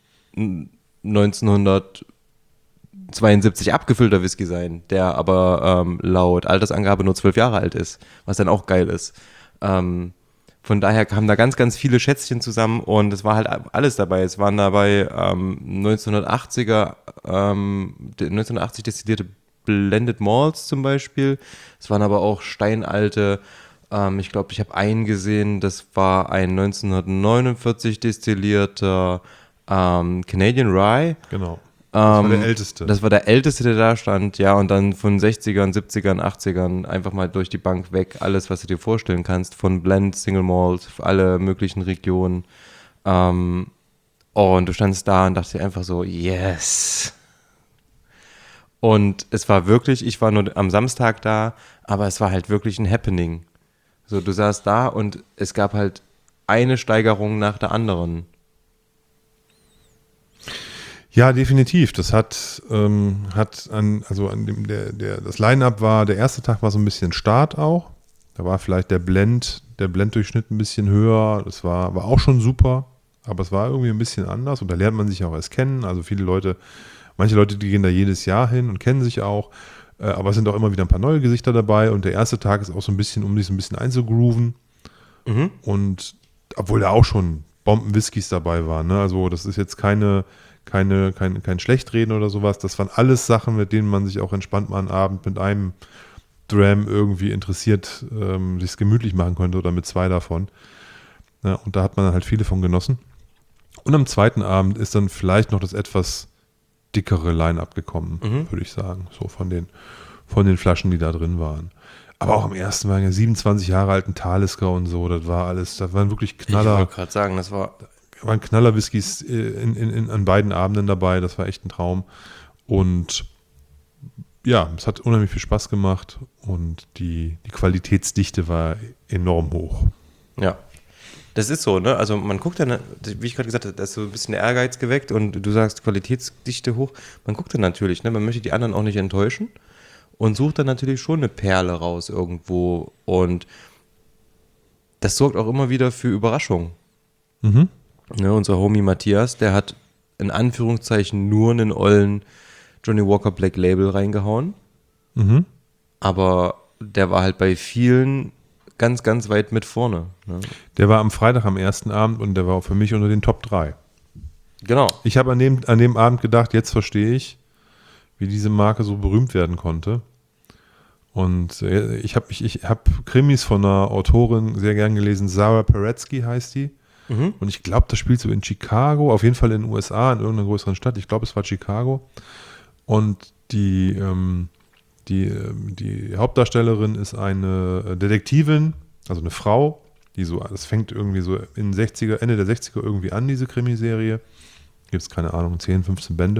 neunzehnhundertzweiundsiebzig abgefüllter Whisky sein, der aber ähm, laut Altersangabe nur zwölf Jahre alt ist, was dann auch geil ist. Ähm, von daher kamen da ganz, ganz viele Schätzchen zusammen und es war halt alles dabei. Es waren dabei ähm, neunzehnhundertachtziger, ähm, neunzehnhundertachtzig destillierte Blended Malts zum Beispiel. Es waren aber auch steinalte, ähm, ich glaube, ich habe einen gesehen, das war ein neunzehnhundertneunundvierzig destillierter ähm, Canadian Rye. Genau. Das war Ähm, der älteste. Das war der älteste, der da stand, ja, und dann von sechzigern, siebzigern, achtzigern einfach mal durch die Bank weg, alles, was du dir vorstellen kannst, von Blend, Single Malt, alle möglichen Regionen. Ähm, und du standst da und dachtest dir einfach so, yes. Und es war wirklich, ich war nur am Samstag da, aber es war halt wirklich ein Happening. So, du saßt da und es gab halt eine Steigerung nach der anderen. Ja, definitiv. Das hat, ähm, hat an, also an dem, der, der, das Line-Up war, der erste Tag war so ein bisschen Start auch. Da war vielleicht der Blend, der Blenddurchschnitt ein bisschen höher. Das war, war auch schon super, aber es war irgendwie ein bisschen anders und da lernt man sich auch erst kennen. Also viele Leute, manche Leute, die gehen da jedes Jahr hin und kennen sich auch, äh, aber es sind auch immer wieder ein paar neue Gesichter dabei und der erste Tag ist auch so ein bisschen, um sich so ein bisschen einzugrooven. Mhm. Und obwohl da auch schon Bomben-Whiskys dabei waren, ne? Also das ist jetzt keine Keine, kein, kein Schlechtreden oder sowas. Das waren alles Sachen, mit denen man sich auch entspannt mal einen Abend mit einem Dram irgendwie interessiert, ähm, sich gemütlich machen könnte oder mit zwei davon. Ja, und da hat man halt viele von genossen. Und am zweiten Abend ist dann vielleicht noch das etwas dickere Line-Up gekommen, Mhm. würde ich sagen. So von den, von den Flaschen, die da drin waren. Aber auch am ersten war ja siebenundzwanzig Jahre alten Talisker und so. Das war alles, das waren wirklich Knaller. Ich wollte gerade sagen, das war... waren Knaller-Whiskys in, in, in, an beiden Abenden dabei, das war echt ein Traum. Und ja, es hat unheimlich viel Spaß gemacht und die, die Qualitätsdichte war enorm hoch. Ja, das ist so, ne? Also man guckt dann, wie ich gerade gesagt habe, da ist so ein bisschen der Ehrgeiz geweckt und du sagst Qualitätsdichte hoch. Man guckt dann natürlich, ne? Man möchte die anderen auch nicht enttäuschen und sucht dann natürlich schon eine Perle raus irgendwo und das sorgt auch immer wieder für Überraschung. Mhm. Ne, unser Homie Matthias, der hat in Anführungszeichen nur einen ollen Johnny Walker Black Label reingehauen, Mhm. aber der war halt bei vielen ganz, ganz weit mit vorne. Ne? Der war am Freitag am ersten Abend und der war für mich unter den Top drei. Genau. Ich habe an dem, an dem Abend gedacht, jetzt verstehe ich, wie diese Marke so berühmt werden konnte. Und äh, ich habe ich, ich hab Krimis von einer Autorin sehr gern gelesen, Sarah Paretsky heißt die. Mhm. Und ich glaube, das spielt so in Chicago, auf jeden Fall in den U S A, in irgendeiner größeren Stadt. Ich glaube, es war Chicago. Und die, ähm, die, ähm, die Hauptdarstellerin ist eine Detektivin, also eine Frau, die so, das fängt irgendwie so in sechziger, Ende der sechziger irgendwie an, diese Krimiserie. Gibt es, keine Ahnung, zehn, fünfzehn Bände.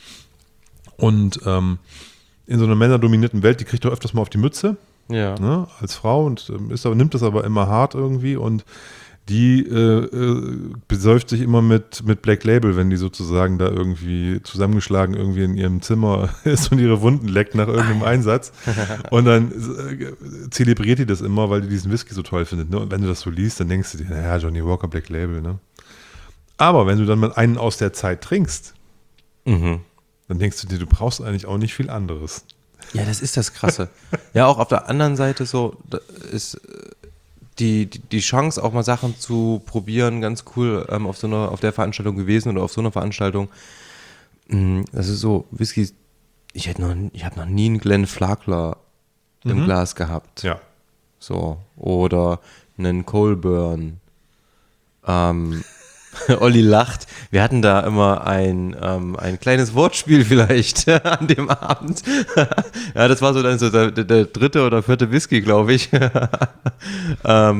Und ähm, in so einer männerdominierten Welt, die kriegt doch öfters mal auf die Mütze, Ja. ne, als Frau und ähm, ist aber, nimmt das aber immer hart irgendwie und die äh, äh, besäuft sich immer mit, mit Black Label, wenn die sozusagen da irgendwie zusammengeschlagen irgendwie in ihrem Zimmer ist und ihre Wunden leckt nach irgendeinem Einsatz. Und dann äh, zelebriert die das immer, weil die diesen Whisky so toll findet. Ne? Und wenn du das so liest, dann denkst du dir, naja, Johnny Walker Black Label. Ne? Aber wenn du dann mal einen aus der Zeit trinkst, Mhm. dann denkst du dir, du brauchst eigentlich auch nicht viel anderes. Ja, das ist das Krasse. Ja, auch auf der anderen Seite so da ist äh, die, die, die Chance, auch mal Sachen zu probieren, ganz cool ähm, auf so einer, auf der Veranstaltung gewesen oder auf so einer Veranstaltung. Mm, Das ist so, Whisky, ich hätte noch, ich habe noch nie einen Glenn Flagler im Mhm. Glas gehabt. Ja. So. Oder einen Colburn. Ähm, Olli lacht. Wir hatten da immer ein, ähm, ein kleines Wortspiel vielleicht an dem Abend. Ja, das war so dann so der, der dritte oder vierte Whisky, glaube ich. ähm,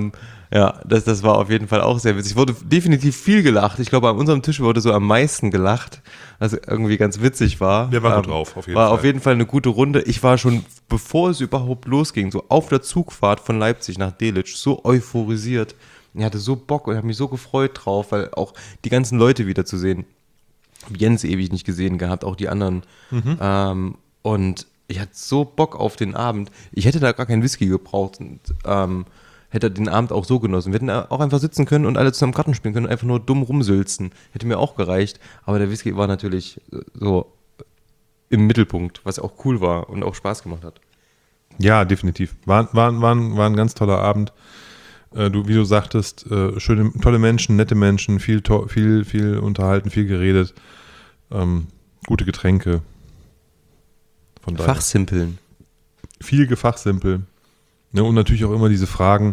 Ja, das, das war auf jeden Fall auch sehr witzig. Wurde definitiv viel gelacht. Ich glaube, an unserem Tisch wurde so am meisten gelacht, was irgendwie ganz witzig war. Der war gut Ähm, drauf, auf jeden war Fall. auf jeden Fall eine gute Runde. Ich war schon, bevor es überhaupt losging, so auf der Zugfahrt von Leipzig nach Delitzsch, so euphorisiert. Ich hatte so Bock und habe mich so gefreut drauf, weil auch die ganzen Leute wiederzusehen. Hab Jens ewig nicht gesehen gehabt, auch die anderen. Mhm. Ähm, und ich hatte so Bock auf den Abend. Ich hätte da gar keinen Whisky gebraucht und ähm, hätte den Abend auch so genossen. Wir hätten da auch einfach sitzen können und alle zusammen Karten spielen können und einfach nur dumm rumsülzen. Hätte mir auch gereicht. Aber der Whisky war natürlich äh, so im Mittelpunkt, was auch cool war und auch Spaß gemacht hat. Ja, definitiv. War, war, war, ein, war ein ganz toller Abend. Äh, du, wie du sagtest, äh, schöne, tolle Menschen, nette Menschen, viel, to- viel, viel unterhalten, viel geredet, ähm, gute Getränke. Von daher. Fachsimpeln. Viel Gefachsimpel. Ne, und natürlich auch immer diese Fragen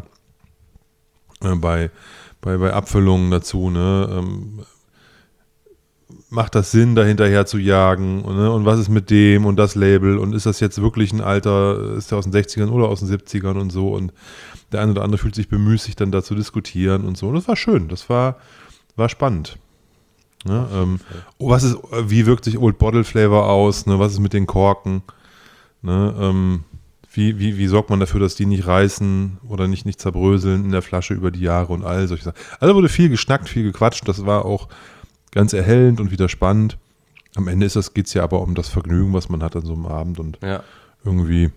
äh, bei, bei, bei Abfüllungen dazu. Ne? Ähm, macht das Sinn, da hinterher zu jagen? Und, ne? Und was ist mit dem und das Label? Und ist das jetzt wirklich ein alter, ist der aus den sechzigern oder aus den siebzigern und so? Und der eine oder andere fühlt sich bemüßigt, dann da zu diskutieren und so. Und das war schön, das war, war spannend. Ne? Ähm, oh, was ist, wie wirkt sich Old Bottle Flavor aus? Ne? Was ist mit den Korken? Ne? Ähm, Wie, wie, wie sorgt man dafür, dass die nicht reißen oder nicht, nicht zerbröseln in der Flasche über die Jahre und all solche Sachen. Also wurde viel geschnackt, viel gequatscht. Das war auch ganz erhellend und wieder spannend. Am Ende geht es ja aber um das Vergnügen, was man hat an so einem Abend. Und Ja. irgendwie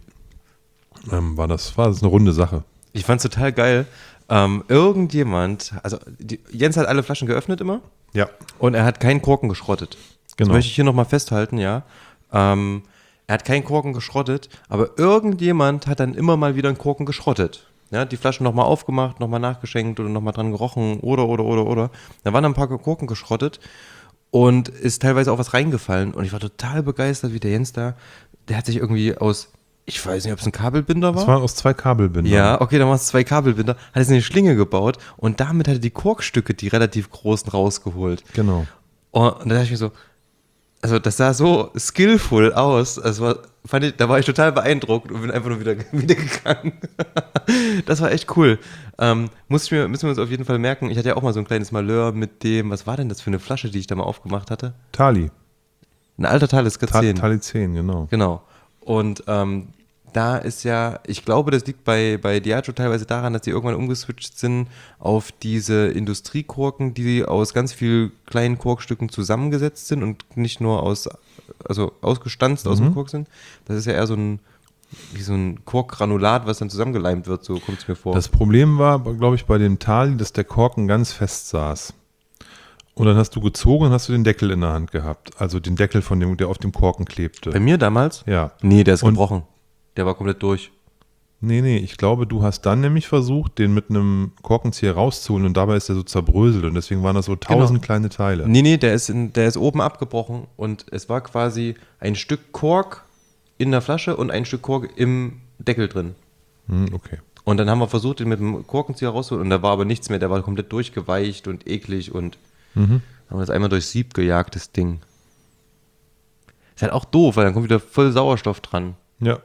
ähm, war, das, war das eine runde Sache. Ich fand's total geil. Ähm, irgendjemand, also die, Jens hat alle Flaschen geöffnet immer Ja, und er hat keinen Korken geschrottet. genau. Das möchte ich hier nochmal festhalten, ja. Ähm, er hat keinen Korken geschrottet, aber irgendjemand hat dann immer mal wieder einen Korken geschrottet. Ja, die Flaschen nochmal aufgemacht, nochmal nachgeschenkt oder nochmal dran gerochen oder, oder, oder, oder. Da waren ein paar Korken geschrottet und ist teilweise auch was reingefallen. Und ich war total begeistert, wie der Jens da, der hat sich irgendwie aus, ich weiß nicht, ob es ein Kabelbinder war. Das waren aus zwei Kabelbindern. Ja, okay, dann waren es zwei Kabelbinder, hat jetzt eine Schlinge gebaut und damit hat er die Korkstücke, die relativ großen, rausgeholt. Genau. Und, und da dachte ich mir so, also das sah so skillful aus, also war, fand ich, da war ich total beeindruckt und bin einfach nur wieder, wieder gegangen. Das war echt cool. Ähm, muss ich mir, müssen wir uns auf jeden Fall merken, ich hatte ja auch mal so ein kleines Malheur mit dem, was war denn das für eine Flasche, die ich da mal aufgemacht hatte? Tali. Ein alter Talisker Ta- zehn. Tali zehn, genau. Genau. Und ähm, da ist ja, ich glaube, das liegt bei, bei Diageo teilweise daran, dass die irgendwann umgeswitcht sind auf diese Industriekorken, die aus ganz vielen kleinen Korkstücken zusammengesetzt sind und nicht nur aus, also ausgestanzt aus dem Kork sind. Das ist ja eher so ein, wie so ein Korkgranulat, was dann zusammengeleimt wird, so kommt es mir vor. Das Problem war, glaube ich, bei dem Tali, dass der Korken ganz fest saß. Und dann hast du gezogen und hast du den Deckel in der Hand gehabt. Also den Deckel, von dem, der auf dem Korken klebte. Bei mir damals? Ja. Nee, der ist Und- gebrochen. Der war komplett durch. Nee, nee, ich glaube, du hast dann nämlich versucht, den mit einem Korkenzieher rauszuholen und dabei ist der so zerbröselt und deswegen waren das so tausend kleine Teile. Nee, nee, der ist, in, der ist oben abgebrochen und es war quasi ein Stück Kork in der Flasche und ein Stück Kork im Deckel drin. Hm, okay. Und dann haben wir versucht, den mit dem Korkenzieher rauszuholen und da war aber nichts mehr, der war komplett durchgeweicht und eklig und Mhm. haben wir das einmal durchs Sieb gejagt, das Ding. Ist halt auch doof, weil dann kommt wieder voll Sauerstoff dran. Ja.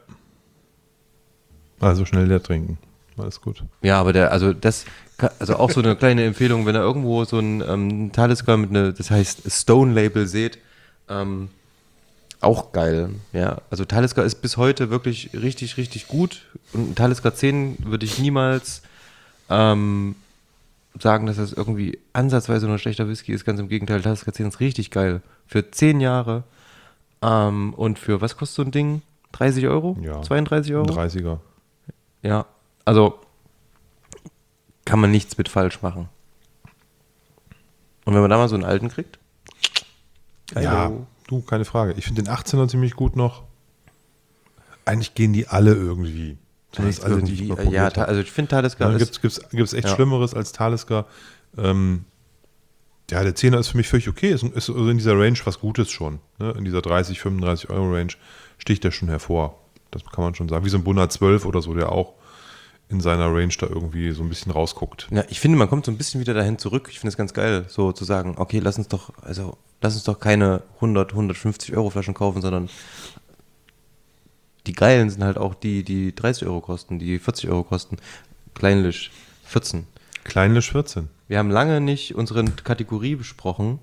Also schnell leer trinken. Alles gut. Ja, aber der, also das, also auch so eine kleine Empfehlung, wenn ihr irgendwo so ein ähm, Talisker mit einer, das heißt Stone Label seht, ähm, auch geil, ja. Also Talisker ist bis heute wirklich richtig, richtig gut und ein Talisker zehn würde ich niemals ähm, sagen, dass das irgendwie ansatzweise nur ein schlechter Whisky ist, ganz im Gegenteil, Talisker zehn ist richtig geil. Für zehn Jahre ähm, und für, was kostet so ein Ding? dreißig Euro? Ja. zweiunddreißig Euro? Ein dreißiger. Ja, also kann man nichts mit falsch machen. Und wenn man da mal so einen alten kriegt? Ja, Hallo. du, keine Frage. Ich finde den achtzehner ziemlich gut noch. Eigentlich gehen die alle irgendwie. Zumindest alle, die ich mal ja, probiert ta- habe. also ich finde Talisker Ja, ist, gibt's, gibt's, gibt's echt Ja. Schlimmeres als Talisker. Ähm, ja, der Zehner ist für mich völlig okay. Ist, ist also in dieser Range was Gutes schon. Ne? In dieser dreißig, fünfunddreißig Euro Range sticht der schon hervor. Das kann man schon sagen. Wie so ein Bunner zwölf oder so, der auch in seiner Range da irgendwie so ein bisschen rausguckt. ja, ich finde, man kommt so ein bisschen wieder dahin zurück. Ich finde es ganz geil, so zu sagen, okay, lass uns doch, also lass uns doch keine hundert, hundertfünfzig Euro Flaschen kaufen, sondern die geilen sind halt auch die, die dreißig Euro kosten, die vierzig Euro kosten. Kleinlich vierzehn. Kleinlisch vierzehn. Wir haben lange nicht unsere Kategorie besprochen.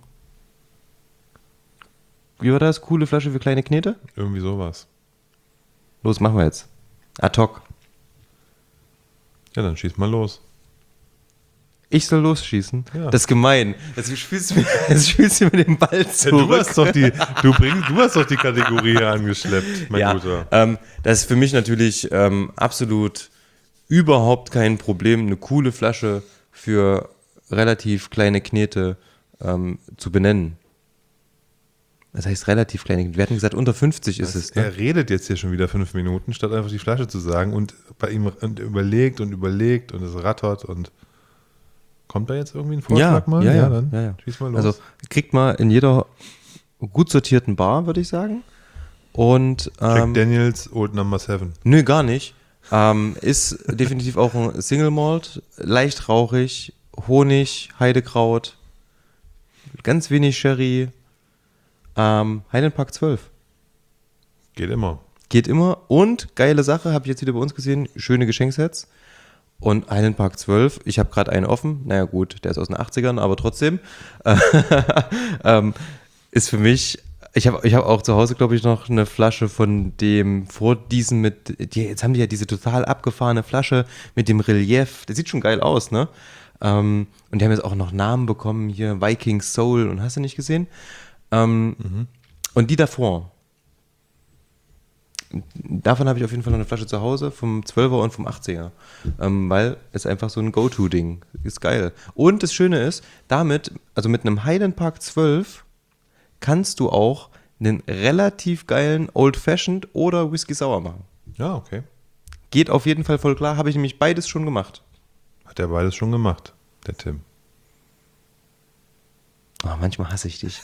Wie war das? Coole Flasche für kleine Knete? Irgendwie sowas. Los, machen wir jetzt. Ad hoc. Ja, dann schieß mal los. Ich soll losschießen? Ja. Das ist gemein. Jetzt spielst du mir, jetzt spielst du mir den Ball zurück. Ja, du hast doch die, du bringst, du hast doch die Kategorie hier angeschleppt, mein ja, Guter. Ähm, das ist für mich natürlich ähm, absolut überhaupt kein Problem, eine coole Flasche für relativ kleine Knete ähm, zu benennen. Das heißt relativ kleine Knete. Wir hatten gesagt, unter fünfzig ist Das, es. Ne? Er redet jetzt hier schon wieder fünf Minuten, statt einfach die Flasche zu sagen und bei ihm und überlegt und überlegt und es rattert und kommt da jetzt irgendwie ein Vorschlag Ja, mal? ja, ja, dann ja, ja. schieß mal los. Also kriegt man in jeder gut sortierten Bar, würde ich sagen. Und Jack ähm, Daniels Old Number Seven. nö, gar nicht. Ähm, ist definitiv auch ein Single Malt, leicht rauchig, Honig, Heidekraut, ganz wenig Sherry. Ähm, Highland Park zwölf. Geht immer. Geht immer. Und geile Sache, habe ich jetzt wieder bei uns gesehen, schöne Geschenksets. Und Highland Park zwölf, ich habe gerade einen offen, naja gut, der ist aus den achtzigern, aber trotzdem, ähm, ist für mich, ich habe ich hab auch zu Hause, glaube ich, noch eine Flasche von dem, vor diesem mit, die, jetzt haben die ja diese total abgefahrene Flasche mit dem Relief, der sieht schon geil aus, ne? Ähm, und die haben jetzt auch noch Namen bekommen, hier Viking Soul und hast du nicht gesehen? Ähm, Mhm. Und die davor, davon habe ich auf jeden Fall noch eine Flasche zu Hause, vom zwölfer und vom achtziger, ähm, weil es einfach so ein Go-To-Ding ist, geil. Und das Schöne ist, damit, also mit einem Highland Park zwölf, kannst du auch einen relativ geilen Old Fashioned oder Whisky Sour machen. Ja, okay. Geht auf jeden Fall voll klar, habe ich nämlich beides schon gemacht. Hat er beides schon gemacht, der Tim. Oh, manchmal hasse ich dich.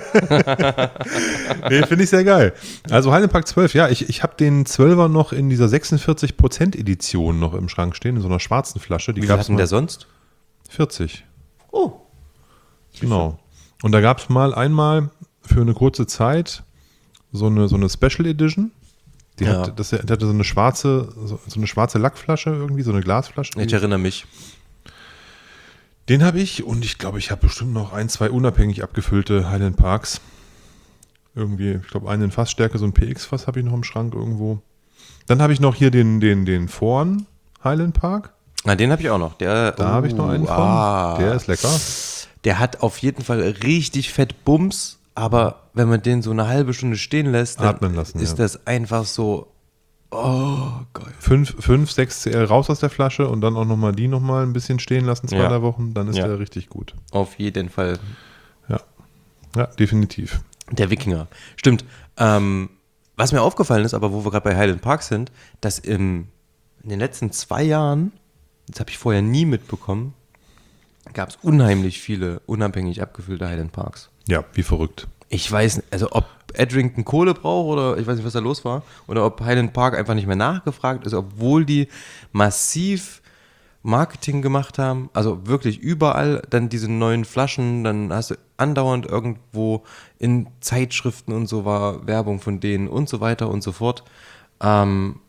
Nee, finde ich sehr geil. Also Highland Park zwölf, ja, ich, ich habe den zwölfer noch in dieser sechsundvierzig Prozent Edition noch im Schrank stehen, in so einer schwarzen Flasche. Die Wie viel gab's hat denn mal der sonst? vierzig. Oh. Genau. Und da gab es mal einmal für eine kurze Zeit so eine, so eine Special Edition. Die, Ja. hat, das, die hatte so eine schwarze, so, so eine schwarze Lackflasche irgendwie, so eine Glasflasche. Ich erinnere mich. Den habe ich und ich glaube, ich habe bestimmt noch ein, zwei unabhängig abgefüllte Highland Parks. Irgendwie, ich glaube, einen in Fassstärke, so ein P X-Fass habe ich noch im Schrank irgendwo. Dann habe ich noch hier den, den, den Vorn Highland Park. Na, den habe ich auch noch. Der, Da habe ich noch einen von. ah. Der ist lecker. Der hat auf jeden Fall richtig fett Bums, aber wenn man den so eine halbe Stunde stehen lässt, dann Atmen lassen, ist ja. das einfach so, oh, geil. fünf, fünf, sechs C L raus aus der Flasche und dann auch nochmal die nochmal ein bisschen stehen lassen, zwei, Ja. drei Wochen. Dann ist Ja. der richtig gut. Auf jeden Fall. Ja, ja, definitiv. Der Wikinger. Stimmt. Ähm, was mir aufgefallen ist, aber wo wir gerade bei Highland Park sind, dass im, in den letzten zwei Jahren, das habe ich vorher nie mitbekommen, gab es unheimlich viele unabhängig abgefüllte Highland Parks. Ja, wie verrückt. Ich weiß nicht, also ob Edrington Kohle braucht oder ich weiß nicht, was da los war, oder ob Highland Park einfach nicht mehr nachgefragt ist, obwohl die massiv Marketing gemacht haben, also wirklich überall dann diese neuen Flaschen, dann hast du andauernd irgendwo in Zeitschriften und so war Werbung von denen und so weiter und so fort. Ähm,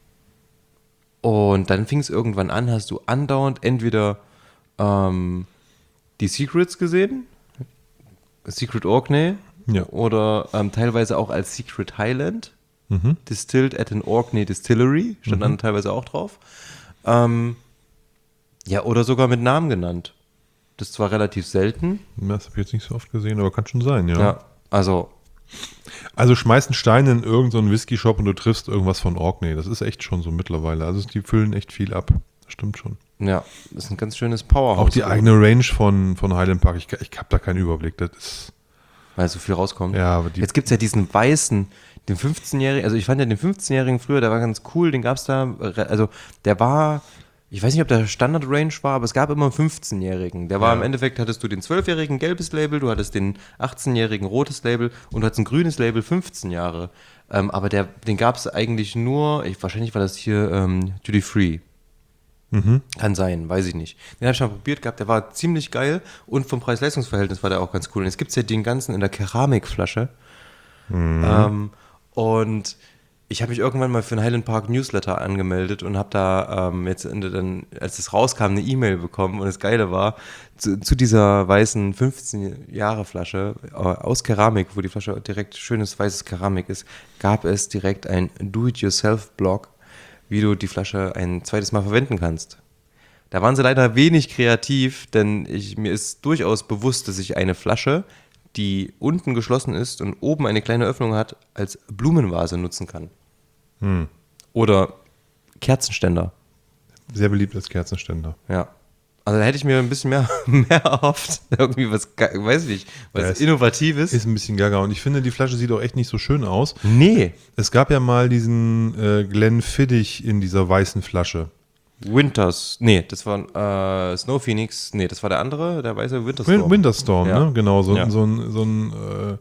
und dann fing es irgendwann an, hast du andauernd entweder ähm, die Secrets gesehen, Secret Orkney, Ja. oder ähm, teilweise auch als Secret Highland, Mhm. Distilled at an Orkney Distillery, stand dann teilweise auch drauf. Ähm, ja, oder sogar mit Namen genannt. Das ist zwar relativ selten. Das habe ich jetzt nicht so oft gesehen, aber kann schon sein, ja. Ja, also, Also schmeiß einen Stein in irgendeinen so einen Whisky-Shop und du triffst irgendwas von Orkney. Das ist echt schon so mittlerweile. Also die füllen echt viel ab. Das stimmt schon. ja, das ist ein ganz schönes Powerhouse. Auch die eigene Range von, von Highland Park, ich, ich habe da keinen Überblick. Das ist, Weil so viel rauskommt. ja, aber die, Jetzt gibt es ja diesen weißen, den fünfzehnjährigen, also ich fand ja den fünfzehnjährigen früher, der war ganz cool, den gab es da, also der war, ich weiß nicht, ob der Standard-Range war, aber es gab immer einen fünfzehnjährigen. Der war Ja. im Endeffekt, hattest du den zwölfjährigen gelbes Label, du hattest den achtzehnjährigen rotes Label und du hattest ein grünes Label fünfzehn Jahre. Ähm, aber der, den gab es eigentlich nur, ich, wahrscheinlich war das hier ähm, Duty Free. mhm. Kann sein, weiß ich nicht. Den habe ich schon mal probiert gehabt, der war ziemlich geil und vom Preis-Leistungs-Verhältnis war der auch ganz cool. Und jetzt gibt es ja den ganzen in der Keramikflasche. Mhm. Ähm, und Ich habe mich irgendwann mal für einen Highland Park Newsletter angemeldet und habe da ähm, jetzt in, dann, als es rauskam, eine E-Mail bekommen. Und das Geile war, zu, zu dieser weißen fünfzehn Jahre Flasche äh, aus Keramik, wo die Flasche direkt schönes weißes Keramik ist, gab es direkt ein Do-it-yourself-Blog, wie du die Flasche ein zweites Mal verwenden kannst. Da waren sie leider wenig kreativ, denn ich, mir ist durchaus bewusst, dass ich eine Flasche, die unten geschlossen ist und oben eine kleine Öffnung hat, als Blumenvase nutzen kann. Hm. Oder Kerzenständer. Sehr beliebt als Kerzenständer. Ja. Also da hätte ich mir ein bisschen mehr, mehr erhofft. Irgendwie was, weiß ich nicht, was Ja, es Innovatives. Ist ein bisschen gaga. Und ich finde, die Flasche sieht auch echt nicht so schön aus. Nee. Es gab ja mal diesen äh, Glenfiddich in dieser weißen Flasche. Winters, nee, das war äh, Snow Phoenix, nee, das war der andere, der weiße Winterstorm. Win- Winterstorm, Ja. ne? Genau, so, Ja. so ein, so ein äh,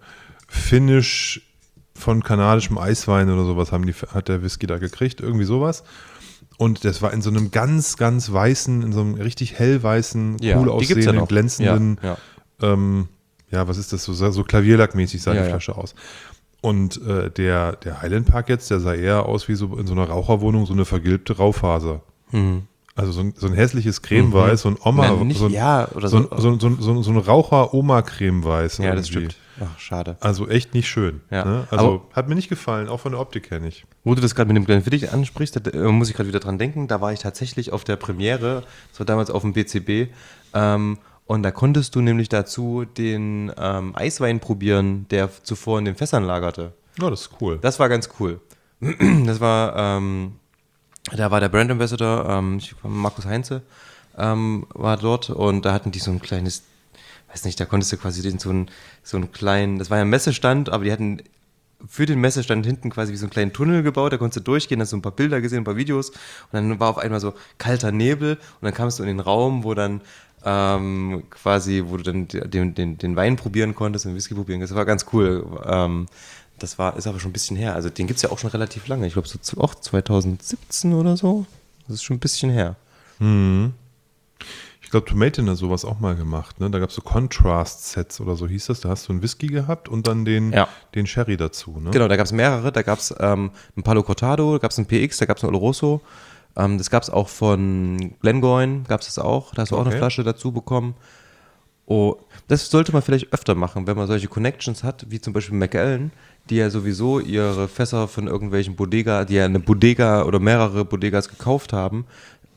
Finish von kanadischem Eiswein oder sowas haben die, hat der Whisky da gekriegt, irgendwie sowas. Und das war in so einem ganz, ganz weißen, in so einem richtig hellweißen, Ja, cool die gibt's ja aussehenden, noch. glänzenden, Ja, ähm, ja, was ist das, so, so Klavierlackmäßig sah Ja, die ja. Flasche aus. Und äh, der, der Highland Park jetzt, der sah eher aus wie so in so einer Raucherwohnung, so eine vergilbte Raufaser. Mhm. Also so ein, so ein hässliches Cremeweiß, so ein Oma, Na, nicht, so ein, ja, oder so, so. ein, so, ein- so, ein- so, ein- so ein Raucher-Oma-Cremeweiß. ja, das irgendwie. stimmt. Ach, schade. Also echt nicht schön. Ja. Ne? Also Aber- hat mir nicht gefallen, auch von der Optik her nicht. Wo du das gerade mit dem Glenfiddich ansprichst, da äh, muss ich gerade wieder dran denken, da war ich tatsächlich auf der Premiere, das war damals auf dem B C B, ähm, und da konntest du nämlich dazu den ähm, Eiswein probieren, der zuvor in den Fässern lagerte. Ja, das ist cool. Das war ganz cool. Das war, ähm, da war der Brand Ambassador, ähm, ich- Markus Heinze, ähm, war dort und da hatten die so ein kleines, weiß nicht, da konntest du quasi den so einen, so einen kleinen, das war ja ein Messestand, aber die hatten für den Messestand hinten quasi wie so einen kleinen Tunnel gebaut, da konntest du durchgehen, hast so ein paar Bilder gesehen, ein paar Videos und dann war auf einmal so kalter Nebel und dann kamst du in den Raum, wo dann ähm, quasi, wo du dann den, den, den Wein probieren konntest, den Whisky probieren konntest, das war ganz cool. Ähm, das war, ist aber schon ein bisschen her, also den gibt es ja auch schon relativ lange, ich glaube so zu- auch zwanzig siebzehn oder so, das ist schon ein bisschen her. Mhm. Ich glaube, Tomatin hat sowas auch mal gemacht. Ne? Da gab es so Contrast-Sets oder so hieß das. Da hast du einen Whisky gehabt und dann den, Ja. den Sherry dazu. Ne? Genau, da gab es mehrere. Da gab es ähm, ein Palo Cortado, da gab es ein P X, da gab es ein Oloroso. Ähm, das gab es auch von Glengoyne, gab es das auch. Da hast du auch Okay. eine Flasche dazu bekommen. Oh, das sollte man vielleicht öfter machen, wenn man solche Connections hat, wie zum Beispiel Macallan, die ja sowieso ihre Fässer von irgendwelchen Bodega, die ja eine Bodega oder mehrere Bodegas gekauft haben.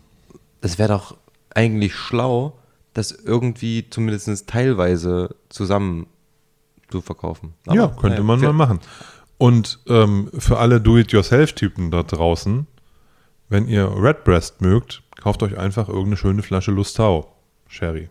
Das wäre doch eigentlich schlau, das irgendwie zumindest teilweise zusammen zu verkaufen. Aber, Ja, könnte naja, man wir- mal machen. Und ähm, für alle Do-it-yourself-Typen da draußen, wenn ihr Redbreast mögt, kauft euch einfach irgendeine schöne Flasche Lustau Sherry.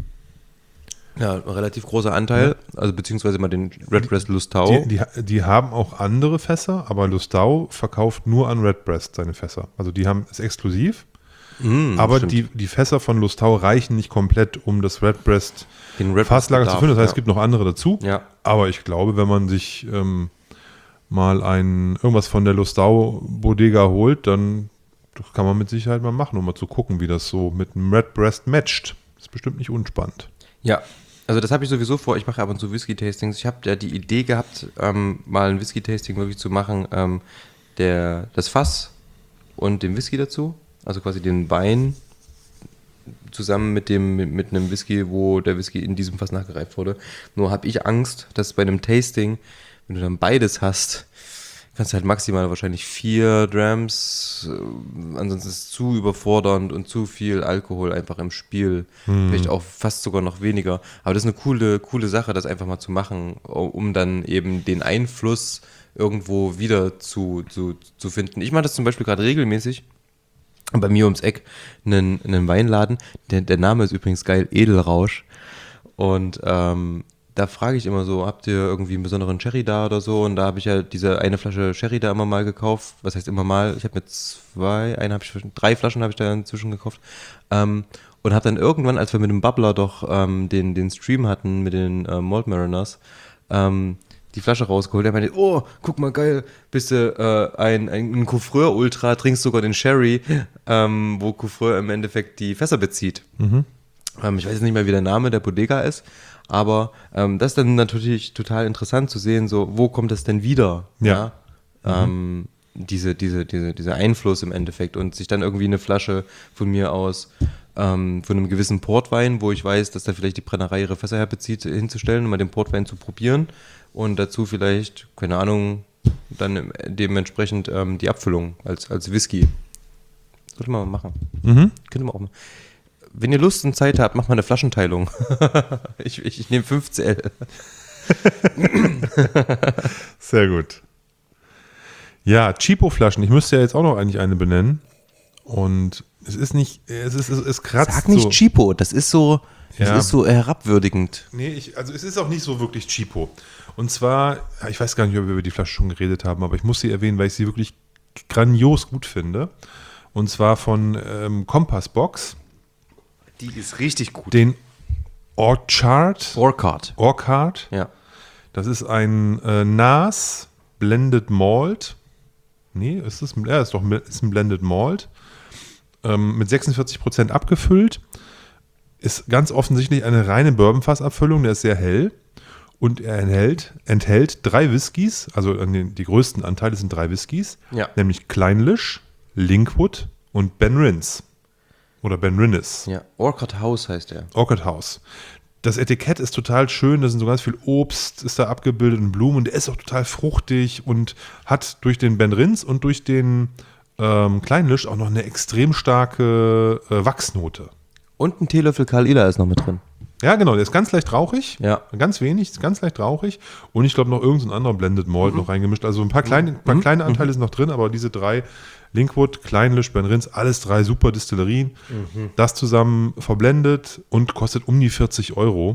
Ja, ein relativ großer Anteil, also beziehungsweise mal den Redbreast Lustau. Die, die, die haben auch andere Fässer, aber Lustau verkauft nur an Redbreast seine Fässer. Also die haben es exklusiv, Mm, aber stimmt. die, die Fässer von Lustau reichen nicht komplett, um das Redbreast Den Redbreast Fasslager zu Bedarf, finden. Das heißt, ja. es gibt noch andere dazu. Ja. Aber ich glaube, wenn man sich ähm, mal ein irgendwas von der Lustau Bodega holt, dann das kann man mit Sicherheit mal machen, um mal zu gucken, wie das so mit dem Redbreast matcht. Das ist bestimmt nicht unspannend. Ja, also das habe ich sowieso vor. Ich mache ab und zu Whisky-Tastings. Ich habe ja die Idee gehabt, ähm, mal ein Whisky-Tasting wirklich zu machen, ähm, der, das Fass und den Whisky dazu, also quasi den Wein zusammen mit dem mit, mit einem Whisky, wo der Whisky in diesem Fass nachgereift wurde. Nur habe ich Angst, dass bei einem Tasting, wenn du dann beides hast, kannst du halt maximal wahrscheinlich vier Drams, äh, ansonsten ist es zu überfordernd und zu viel Alkohol einfach im Spiel. Vielleicht auch fast sogar noch weniger. Aber das ist eine coole, coole Sache, das einfach mal zu machen, um dann eben den Einfluss irgendwo wieder zu, zu, zu finden. Ich mache das zum Beispiel gerade regelmäßig. Bei mir ums Eck einen, einen Weinladen. Der, der Name ist übrigens geil, Edelrausch. Und ähm, da frage ich immer so, habt ihr irgendwie einen besonderen Sherry da oder so? Und da habe ich ja diese eine Flasche Sherry da immer mal gekauft. Was heißt immer mal? Ich habe mir zwei, eine habe ich, drei Flaschen habe ich da inzwischen gekauft. Ähm, und habe dann irgendwann, als wir mit dem Bubbler doch ähm, den, den Stream hatten mit den äh, Malt Mariners, ähm, die Flasche rausgeholt. Der meinte, oh, guck mal, geil, bist du äh, ein, ein, ein Couvreur Ultra, trinkst sogar den Sherry, ähm, wo Couvreur im Endeffekt die Fässer bezieht. Mhm. Ähm, ich weiß jetzt nicht mehr, wie der Name der Bodega ist, aber ähm, das ist dann natürlich total interessant zu sehen, so, wo kommt das denn wieder? Ja. Ja? Ähm, diese, diese, diese, dieser Einfluss im Endeffekt und sich dann irgendwie eine Flasche von mir aus ähm, von einem gewissen Portwein, wo ich weiß, dass da vielleicht die Brennerei ihre Fässer herbezieht, hinzustellen und mal den Portwein zu probieren und dazu vielleicht, keine Ahnung, dann dementsprechend ähm, die Abfüllung als, als Whisky. Sollte man mal machen. Mhm. Könnte man auch mal. Wenn ihr Lust und Zeit habt, macht mal eine Flaschenteilung. ich ich, ich nehme fünf C L. Sehr gut. Ja, Cheapo-Flaschen. Ich müsste ja jetzt auch noch eigentlich eine benennen. Und es ist nicht, es ist, es, es kratzt Sag nicht so. Cheapo, das ist so, das Ja. ist so herabwürdigend. Nee, ich, also es ist auch nicht so wirklich cheapo. Und zwar, ja, ich weiß gar nicht, ob wir über die Flasche schon geredet haben, aber ich muss sie erwähnen, weil ich sie wirklich grandios gut finde. Und zwar von ähm, Compass Box, Die ist richtig gut. den Orchard. Orchard. Orchard. Ja. Das ist ein äh, N A S Blended Malt. Nee, ist es? Ja, ist doch ist ein Blended Malt. Ähm, mit sechsundvierzig Prozent abgefüllt. Ist ganz offensichtlich eine reine Bourbonfassabfüllung, der ist sehr hell. Und er enthält, enthält drei Whiskys, also an den, die größten Anteile sind drei Whiskys, Ja. nämlich Clynelish, Linkwood und Ben Rins. Oder Ben Rinnes. Ja. Orchard House heißt der. Orchid House. Das Etikett ist total schön, da sind so ganz viel Obst, ist da abgebildet und Blumen und der ist auch total fruchtig und hat durch den Ben Rins und durch den ähm, Clynelish auch noch eine extrem starke äh, Wachsnote. Und ein Teelöffel Karl Ila ist noch mit drin. Ja, genau, der ist ganz leicht rauchig. Ja. Ganz wenig, ist ganz leicht rauchig. Und ich glaube noch irgendein anderer Blended Malt noch reingemischt. Also ein paar kleine, paar kleine Anteile sind noch drin, aber diese drei, Linkwood, Clynelish, Ben Rins, alles drei super Destillerien. Das zusammen verblendet und kostet um die vierzig Euro.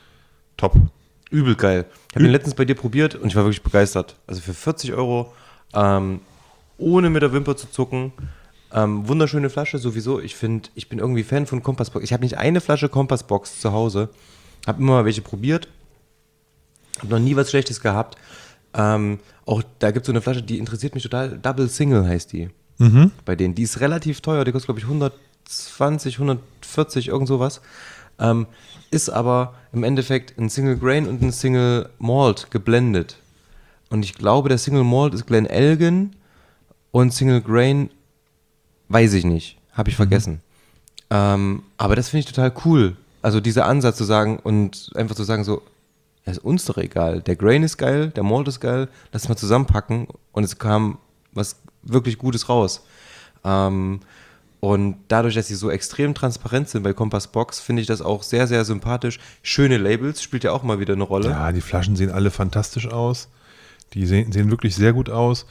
Top. Übel geil. Ich habe den letztens bei dir probiert und ich war wirklich begeistert. Also für vierzig Euro, ähm, ohne mit der Wimper zu zucken. Ähm, wunderschöne Flasche sowieso. Ich finde, ich bin irgendwie Fan von Compass Box. Ich habe nicht eine Flasche Compass Box zu Hause. Habe immer mal welche probiert. Habe noch nie was Schlechtes gehabt. Ähm, auch da gibt es so eine Flasche, die interessiert mich total. Double Single heißt die. Mhm. Bei denen. Die ist relativ teuer. Die kostet, glaube ich, hundertzwanzig, hundertvierzig, irgend sowas. Ähm, ist aber im Endeffekt ein Single Grain und ein Single Malt geblendet. Und ich glaube, der Single Malt ist Glen Elgin und Single Grain weiß ich nicht. Habe ich vergessen. Ähm, aber das finde ich total cool. Also dieser Ansatz zu sagen und einfach zu sagen so, ja, ist uns doch egal. Der Grain ist geil, der Malt ist geil, lass mal zusammenpacken und es kam was wirklich Gutes raus. Ähm, und dadurch, dass sie so extrem transparent sind bei Compass Box, finde ich das auch sehr, sehr sympathisch. Schöne Labels, spielt ja auch mal wieder eine Rolle. Ja, die Flaschen sehen alle fantastisch aus. Die sehen, sehen wirklich sehr gut aus.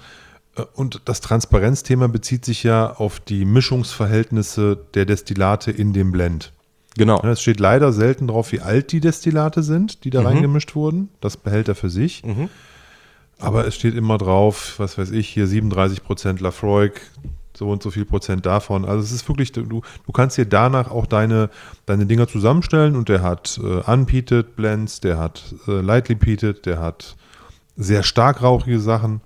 Und das Transparenzthema bezieht sich ja auf die Mischungsverhältnisse der Destillate in dem Blend. Genau. Es steht leider selten drauf, wie alt die Destillate sind, die da Mhm. reingemischt wurden. Das behält er für sich. Mhm. Aber es steht immer drauf, was weiß ich, hier siebenunddreißig Prozent Lafroig, so und so viel Prozent davon. Also es ist wirklich, du, du kannst dir danach auch deine, deine Dinger zusammenstellen und der hat äh, unpeated Blends, der hat äh, lightly peated, der hat sehr stark rauchige Sachen.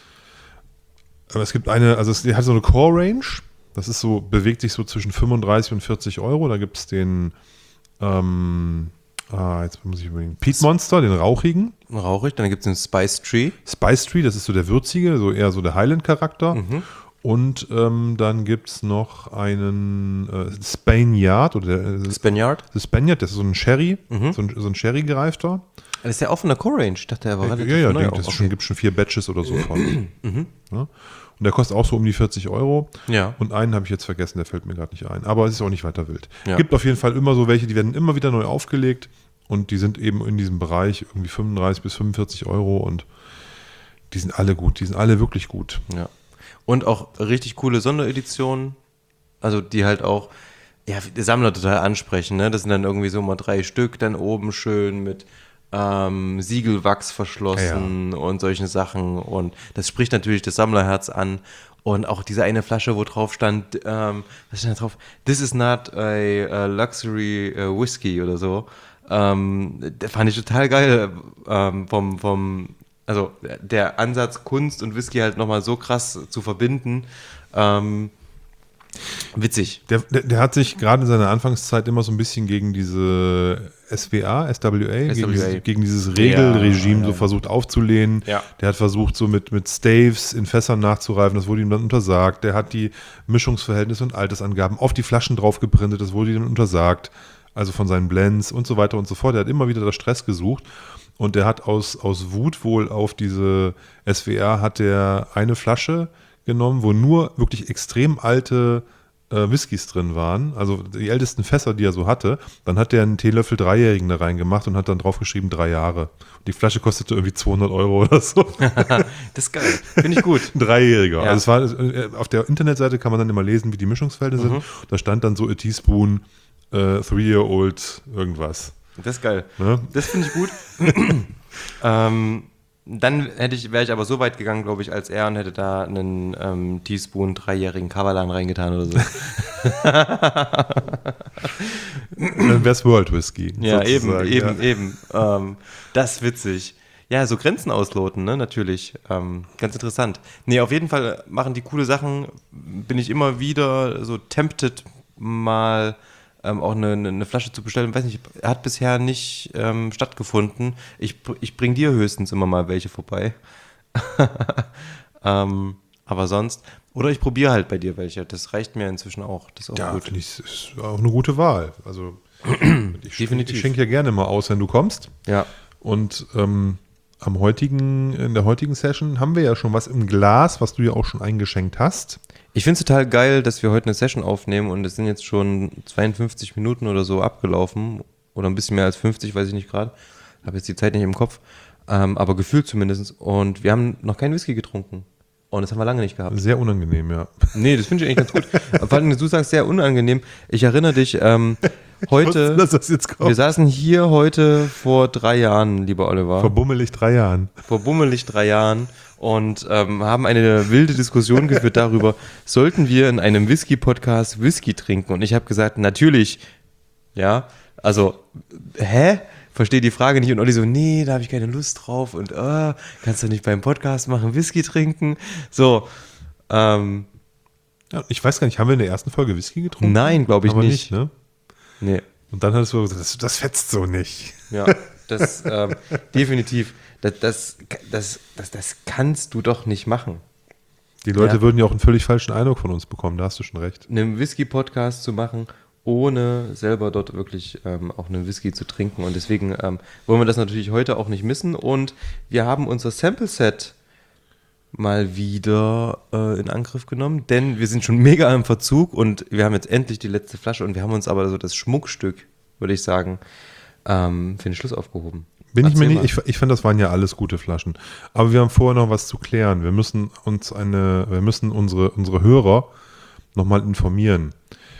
Aber es gibt eine, also es hat so eine Core-Range, das ist so, bewegt sich so zwischen fünfunddreißig und vierzig Euro. Da gibt es den, ähm, ah, jetzt muss ich überlegen, Peat Monster, den rauchigen. Rauchig, dann gibt es den Spice Tree. Spice Tree, das ist so der würzige, so eher so der Highland-Charakter. Mhm. Und ähm, dann gibt es noch einen äh, Spaniard, oder der, Spaniard. der Spaniard, das ist so ein Sherry, Mhm. so ein, so ein Sherry-gereifter. Das ist ja offener Core-Range. Ich dachte, er war Ja, relativ ja, neu ja auch. das Okay. schon, gibt schon vier Batches oder so von. Mhm. Ja. Und der kostet auch so um die vierzig Euro. Ja. Und einen habe ich jetzt vergessen, der fällt mir gerade nicht ein. Aber es ist auch nicht weiter wild. Ja. Gibt auf jeden Fall immer so welche, die werden immer wieder neu aufgelegt. Und die sind eben in diesem Bereich irgendwie fünfunddreißig bis fünfundvierzig Euro. Und die sind alle gut. Die sind alle wirklich gut. Ja. Und auch richtig coole Sondereditionen, also die halt auch, ja, die Sammler total ansprechen, ne? Das sind dann irgendwie so mal drei Stück, dann oben schön mit ähm, Siegelwachs verschlossen und solche Sachen. Und das spricht natürlich das Sammlerherz an. Und auch diese eine Flasche, wo drauf stand, ähm, was stand da drauf? This is not a, a luxury uh, whiskey oder so. Ähm, das fand ich total geil ähm, vom, vom Also der Ansatz, Kunst und Whisky halt nochmal so krass zu verbinden, ähm, Witzig. Der, der, der hat sich gerade in seiner Anfangszeit immer so ein bisschen gegen diese S W A, S W A, gegen, S W A. Dieses, gegen dieses Regelregime Ja, so ja. versucht aufzulehnen. Ja. Der hat versucht, so mit, mit Staves in Fässern nachzureifen, das wurde ihm dann untersagt. Der hat die Mischungsverhältnisse und Altersangaben auf die Flaschen drauf geprintet, das wurde ihm untersagt. Also von seinen Blends und so weiter und so fort. Der hat immer wieder da Stress gesucht. Und der hat aus, aus Wut wohl auf diese S W A hat der eine Flasche genommen, wo nur wirklich extrem alte äh, Whiskys drin waren, also die ältesten Fässer, die er so hatte. Dann hat der einen Teelöffel Dreijährigen da reingemacht und hat dann draufgeschrieben drei Jahre. Und die Flasche kostete irgendwie zweihundert Euro oder so. Das ist geil. Finde ich gut. Ein Dreijähriger. Ja. Also es war, äh, auf der Internetseite kann man dann immer lesen, wie die Mischungsfelder sind. Da stand dann so a teaspoon, äh, three-year-old irgendwas. Das ist geil. Ne? Das finde ich gut. ähm, dann hätte ich, wäre ich aber so weit gegangen, glaube ich, als er und hätte da einen ähm, Teaspoon dreijährigen Kavalan reingetan oder so. Dann wäre es World Whisky. Ja, eben, sozusagen, eben, ja. eben. Ähm, das ist witzig. Ja, so Grenzen ausloten, ne, natürlich. Ähm, ganz interessant. Nee, auf jeden Fall machen die coole Sachen. Bin ich immer wieder so tempted, mal ähm, auch eine, eine Flasche zu bestellen. Weiß nicht, hat bisher nicht ähm, stattgefunden. Ich, ich bring dir höchstens immer mal welche vorbei. ähm, aber sonst, oder ich probiere halt bei dir welche. Das reicht mir inzwischen auch. Das ist auch Ja, gut. finde ich, ist auch eine gute Wahl. Also ich, Definitiv. ich schenke ja gerne mal aus, wenn du kommst. Ja. Und ähm, am heutigen, in der heutigen Session haben wir ja schon was im Glas, was du ja auch schon eingeschenkt hast. Ich finde es total geil, dass wir heute eine Session aufnehmen und es sind jetzt schon zweiundfünfzig Minuten oder so abgelaufen oder ein bisschen mehr als fünfzig, weiß ich nicht gerade. Habe jetzt die Zeit nicht im Kopf, ähm, aber gefühlt zumindest. Und wir haben noch keinen Whisky getrunken. Und das haben wir lange nicht gehabt. Sehr unangenehm, ja. Nee, das finde ich eigentlich ganz gut. Vor allem, du sagst sehr unangenehm. Ich erinnere dich, ähm, heute, Dass das jetzt kommt. wir saßen hier heute vor drei Jahren, lieber Oliver. Vor bummelig drei Jahren. vor bummelig drei Jahren und ähm, haben eine wilde Diskussion geführt darüber, sollten wir in einem Whisky-Podcast Whisky trinken? Und ich habe gesagt, natürlich, ja, also, hä? Verstehe die Frage nicht. Und Olli so, nee, da habe ich keine Lust drauf und äh, kannst du nicht beim Podcast machen, Whisky trinken? So, ähm, Ja, ich weiß gar nicht, haben wir in der ersten Folge Whisky getrunken? nein, glaube ich Aber nicht. nicht, ne? Nee, Und dann hattest du gesagt, das, das fetzt so nicht. ja, das, ähm, definitiv, das, das, das, das, das kannst du doch nicht machen. Die Leute Ja. würden ja auch einen völlig falschen Eindruck von uns bekommen, da hast du schon recht. einen Whisky-Podcast zu machen, ohne selber dort wirklich ähm, auch einen Whisky zu trinken. Und deswegen ähm, wollen wir das natürlich heute auch nicht missen. Und wir haben unser Sample-Set mal wieder äh, in Angriff genommen, denn wir sind schon mega im Verzug und wir haben jetzt endlich die letzte Flasche und wir haben uns aber so das Schmuckstück, würde ich sagen, ähm, für den Schluss aufgehoben. Bin ich mir Erzähl nicht, ich, ich fand, das waren ja alles gute Flaschen. Aber wir haben vorher noch was zu klären. Wir müssen uns eine, wir müssen unsere, unsere Hörer nochmal informieren.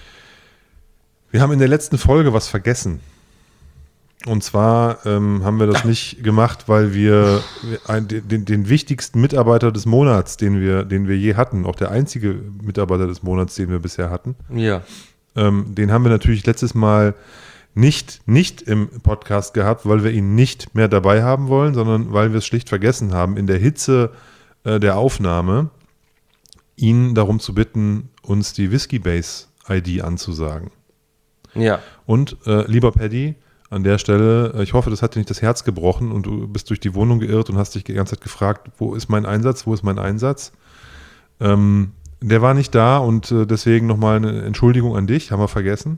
Wir haben in der letzten Folge was vergessen. Und zwar ähm, haben wir das nicht gemacht, weil wir ein, den, den wichtigsten Mitarbeiter des Monats, den wir, den wir je hatten, auch der einzige Mitarbeiter des Monats, den wir bisher hatten, Ja, ähm, den haben wir natürlich letztes Mal nicht, nicht im Podcast gehabt, weil wir ihn nicht mehr dabei haben wollen, sondern weil wir es schlicht vergessen haben, in der Hitze äh, der Aufnahme ihn darum zu bitten, uns die Whisky Base I D anzusagen. ja. Und äh, lieber Paddy, an der Stelle, äh, ich hoffe, das hat dir nicht das Herz gebrochen und du bist durch die Wohnung geirrt und hast dich die ganze Zeit gefragt, wo ist mein Einsatz, wo ist mein Einsatz? Ähm, der war nicht da und äh, deswegen nochmal eine Entschuldigung an dich, haben wir vergessen.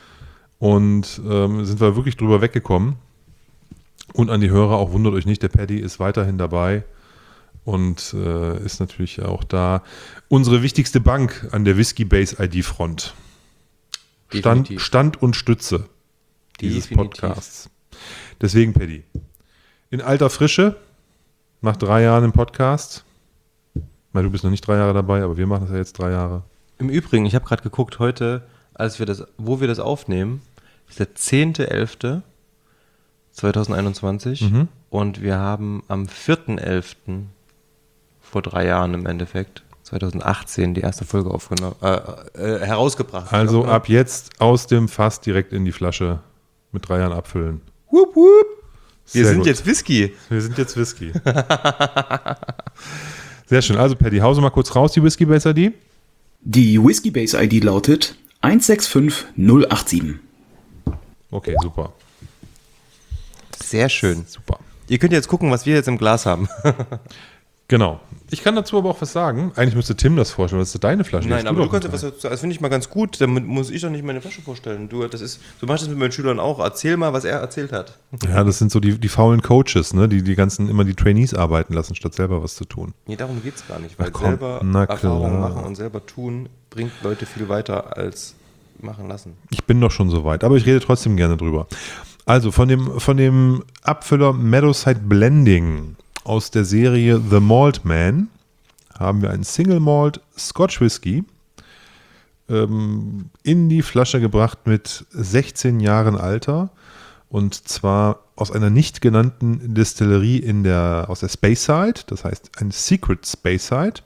Und ähm, sind wir wirklich drüber weggekommen. Und an die Hörer auch, wundert euch nicht, der Paddy ist weiterhin dabei und äh, ist natürlich auch da unsere wichtigste Bank an der Whisky Base I D Front. Stand, Definitiv. Stand und Stütze dieses Definitiv. Podcasts. Deswegen, Paddy, in alter Frische, nach drei Jahren im Podcast, weil du bist noch nicht drei Jahre dabei, aber wir machen das ja jetzt drei Jahre. Im Übrigen, ich habe gerade geguckt, heute, als wir das, wo wir das aufnehmen, ist der zehnter elfter zweitausendeinundzwanzig Mhm. und wir haben am vierter elfter vor drei Jahren im Endeffekt, zweitausendachtzehn, die erste Folge aufgenommen, äh, äh, herausgebracht. Also Aufgenommen. ab jetzt aus dem Fass direkt in die Flasche mit drei Jahren abfüllen. Wupp, wupp. Wir Sehr sind gut. jetzt Whisky. Wir sind jetzt Whisky. Sehr schön. Also Paddy, hause mal kurz raus die Whisky Base I D. Die Whiskey-Base-I D lautet eins sechs fünf null acht sieben. Okay, super. Sehr schön. Super. Ihr könnt jetzt gucken, was wir jetzt im Glas haben. Genau. Ich kann dazu aber auch was sagen. Eigentlich müsste Tim das vorstellen, das ist deine Flasche. Nein, Hast aber du doch kannst einen etwas Teil. dazu. Das finde ich mal ganz gut. Damit muss ich doch nicht meine Flasche vorstellen. Du, das ist, du machst das mit meinen Schülern auch. Erzähl mal, was er erzählt hat. Ja, das sind so die, die faulen Coaches, ne? die die ganzen immer die Trainees arbeiten lassen, statt selber was zu tun. Nee, darum geht es gar nicht. Weil Ach komm, selber na Erfahrungen klar. machen und selber tun, bringt Leute viel weiter als machen lassen. Ich bin doch schon so weit, aber ich rede trotzdem gerne drüber. Also von dem, von dem Abfüller Meadowside Blending aus der Serie The Malt Man haben wir einen Single Malt Scotch Whisky ähm, in die Flasche gebracht mit sechzehn Jahren Alter, und zwar aus einer nicht genannten Distillerie in der, aus der Speyside, das heißt ein Secret Speyside.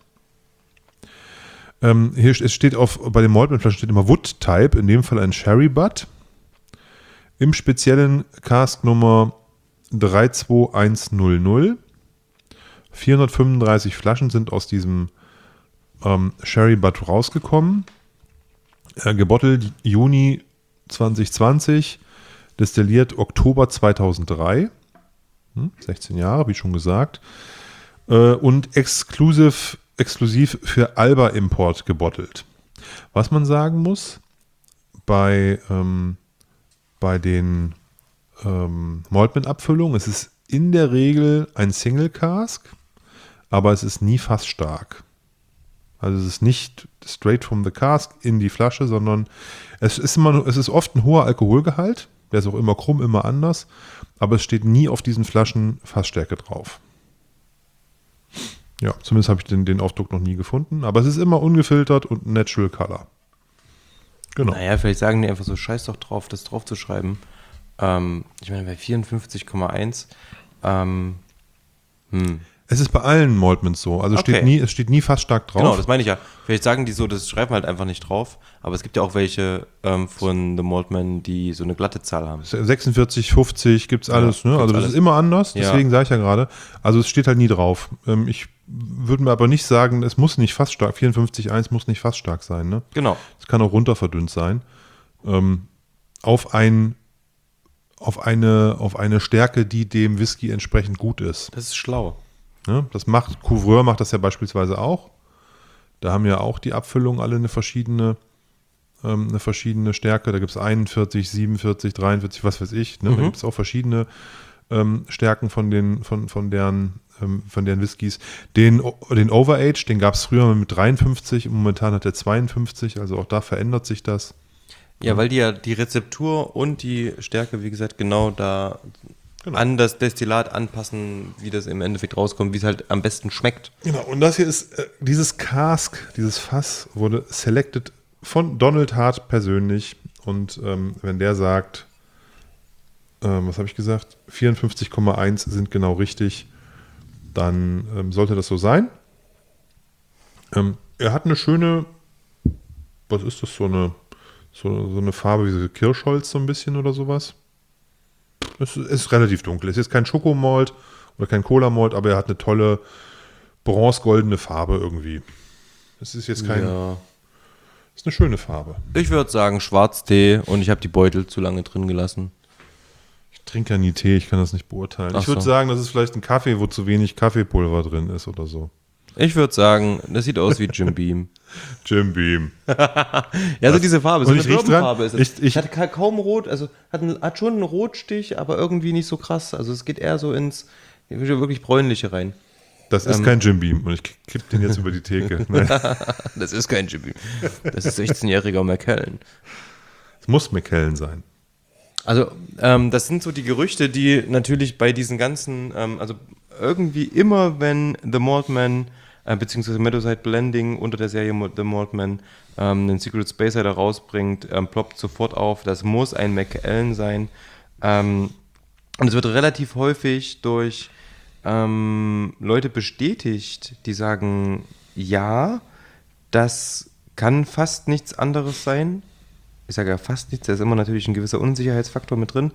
Ähm, hier es steht auf, bei den Maltman-Flaschen steht immer Wood Type, in dem Fall ein Sherry Butt. Im speziellen Cask Nummer drei zwei eins null null. vierhundertfünfunddreißig Flaschen sind aus diesem ähm, Sherry Butt rausgekommen. Äh, gebottelt Juni zwanzig zwanzig, destilliert Oktober zweitausenddrei. Hm, sechzehn Jahre, wie schon gesagt. Äh, und exklusiv, exklusiv für Alba Import gebottelt. Was man sagen muss, bei, ähm, bei den ähm, Maltman-Abfüllungen, es ist in der Regel ein Single Cask, aber es ist nie fassstark. Also es ist nicht straight from the cask in die Flasche, sondern es ist, immer, es ist oft ein hoher Alkoholgehalt, der ist auch immer krumm, immer anders, aber es steht nie auf diesen Flaschen Fassstärke drauf. Ja, zumindest habe ich den, den Aufdruck noch nie gefunden, aber es ist immer ungefiltert und Natural Color. Genau. Naja, vielleicht sagen die einfach so, scheiß doch drauf, das drauf zu schreiben. Ähm, ich meine, bei vierundfünfzig Komma eins, ähm, hm. Es ist bei allen Maltmans so. Also Okay. steht nie, es steht nie fast stark drauf. Genau, das meine ich ja. Vielleicht sagen die so, das schreiben halt einfach nicht drauf. Aber es gibt ja auch welche ähm, von The Maltman, die so eine glatte Zahl haben. sechsundvierzig, fünfzig gibt's alles. Ja, ne? gibt's Also das alles. ist immer anders, Ja. deswegen sage ich ja gerade. Also es steht halt nie drauf. Ähm, ich würde mir aber nicht sagen, es muss nicht fast stark, vierundfünfzig Komma eins muss nicht fast stark sein. Ne? Genau. Es kann auch runter verdünnt sein. Ähm, auf, ein, auf, eine, auf eine Stärke, die dem Whisky entsprechend gut ist. Das ist schlau. Ne? Das macht, Couvreur macht das ja beispielsweise auch. Da haben ja auch die Abfüllungen alle eine verschiedene, ähm, eine verschiedene Stärke. Da gibt es einundvierzig, siebenundvierzig, dreiundvierzig, was weiß ich. Ne? Mhm. Da gibt es auch verschiedene ähm, Stärken von, den, von, von, deren, ähm, von deren Whiskys. Den, den Overage, den gab es früher mit dreiundfünfzig, momentan hat er zweiundfünfzig, also auch da verändert sich das. Ja, weil die ja die Rezeptur und die Stärke, wie gesagt, genau da Genau. an das Destillat anpassen, wie das im Endeffekt rauskommt, wie es halt am besten schmeckt. Genau, und das hier ist, äh, dieses Cask, dieses Fass wurde selected von Donald Hart persönlich. Und ähm, wenn der sagt, ähm, was habe ich gesagt, vierundfünfzig Komma eins sind genau richtig, dann ähm, sollte das so sein. Ähm, er hat eine schöne, was ist das, so eine, so, so eine Farbe wie so Kirschholz so ein bisschen oder sowas. Es ist relativ dunkel. Es ist kein Schokomalt oder kein Cola-Malt, aber er hat eine tolle bronzegoldene Farbe irgendwie. Es ist jetzt kein, Ja. ist eine schöne Farbe. Ich würde sagen Schwarztee und ich habe die Beutel zu lange drin gelassen. Ich trinke ja nie Tee, ich kann das nicht beurteilen. Ach ich würde so. sagen, das ist vielleicht ein Kaffee, wo zu wenig Kaffeepulver drin ist oder so. Ich würde sagen, das sieht aus wie Jim Beam. Jim Beam. Ja, so diese Farbe, so Und eine ich riech dran, Birkenfarbe ist es. ich- ich- hat ka- kaum rot, also hat, einen, hat schon einen Rotstich, aber irgendwie nicht so krass. Also es geht eher so ins wirklich bräunliche rein. Das ist Ähm. kein Jim Beam und ich kipp den jetzt über die Theke. Nein, Das ist kein Jim Beam. Das ist sechzehnjähriger McKellen. es muss McKellen sein. Also ähm, das sind so die Gerüchte, die natürlich bei diesen ganzen, ähm, also irgendwie immer, wenn The Maltman äh, beziehungsweise Meadowside Blending unter der Serie Mo- The Maltman ähm, einen Secret Spacer da rausbringt, ähm, ploppt sofort auf, das muss ein McAllen sein. Ähm, und es wird relativ häufig durch ähm, Leute bestätigt, die sagen, ja, das kann fast nichts anderes sein. Ich sage ja fast nichts, da ist immer natürlich ein gewisser Unsicherheitsfaktor mit drin.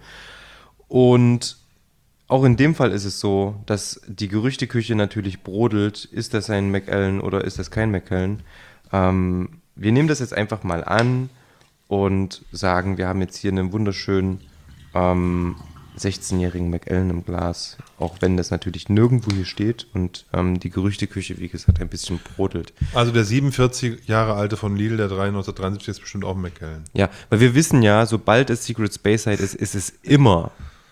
Und auch in dem Fall ist es so, dass die Gerüchteküche natürlich brodelt, ist das ein McAllen oder ist das kein McAllen? Ähm, wir nehmen das jetzt einfach mal an und sagen, wir haben jetzt hier einen wunderschönen ähm, sechzehnjährigen Macallan im Glas, auch wenn das natürlich nirgendwo hier steht und ähm, die Gerüchteküche, wie gesagt, ein bisschen brodelt. Also der siebenundvierzig Jahre alte von Lidl, der neunzehnhundertdreiundsiebzig ist bestimmt auch ein Macallan. Ja, weil wir wissen ja, sobald es Secret Speyside ist, ist es immer,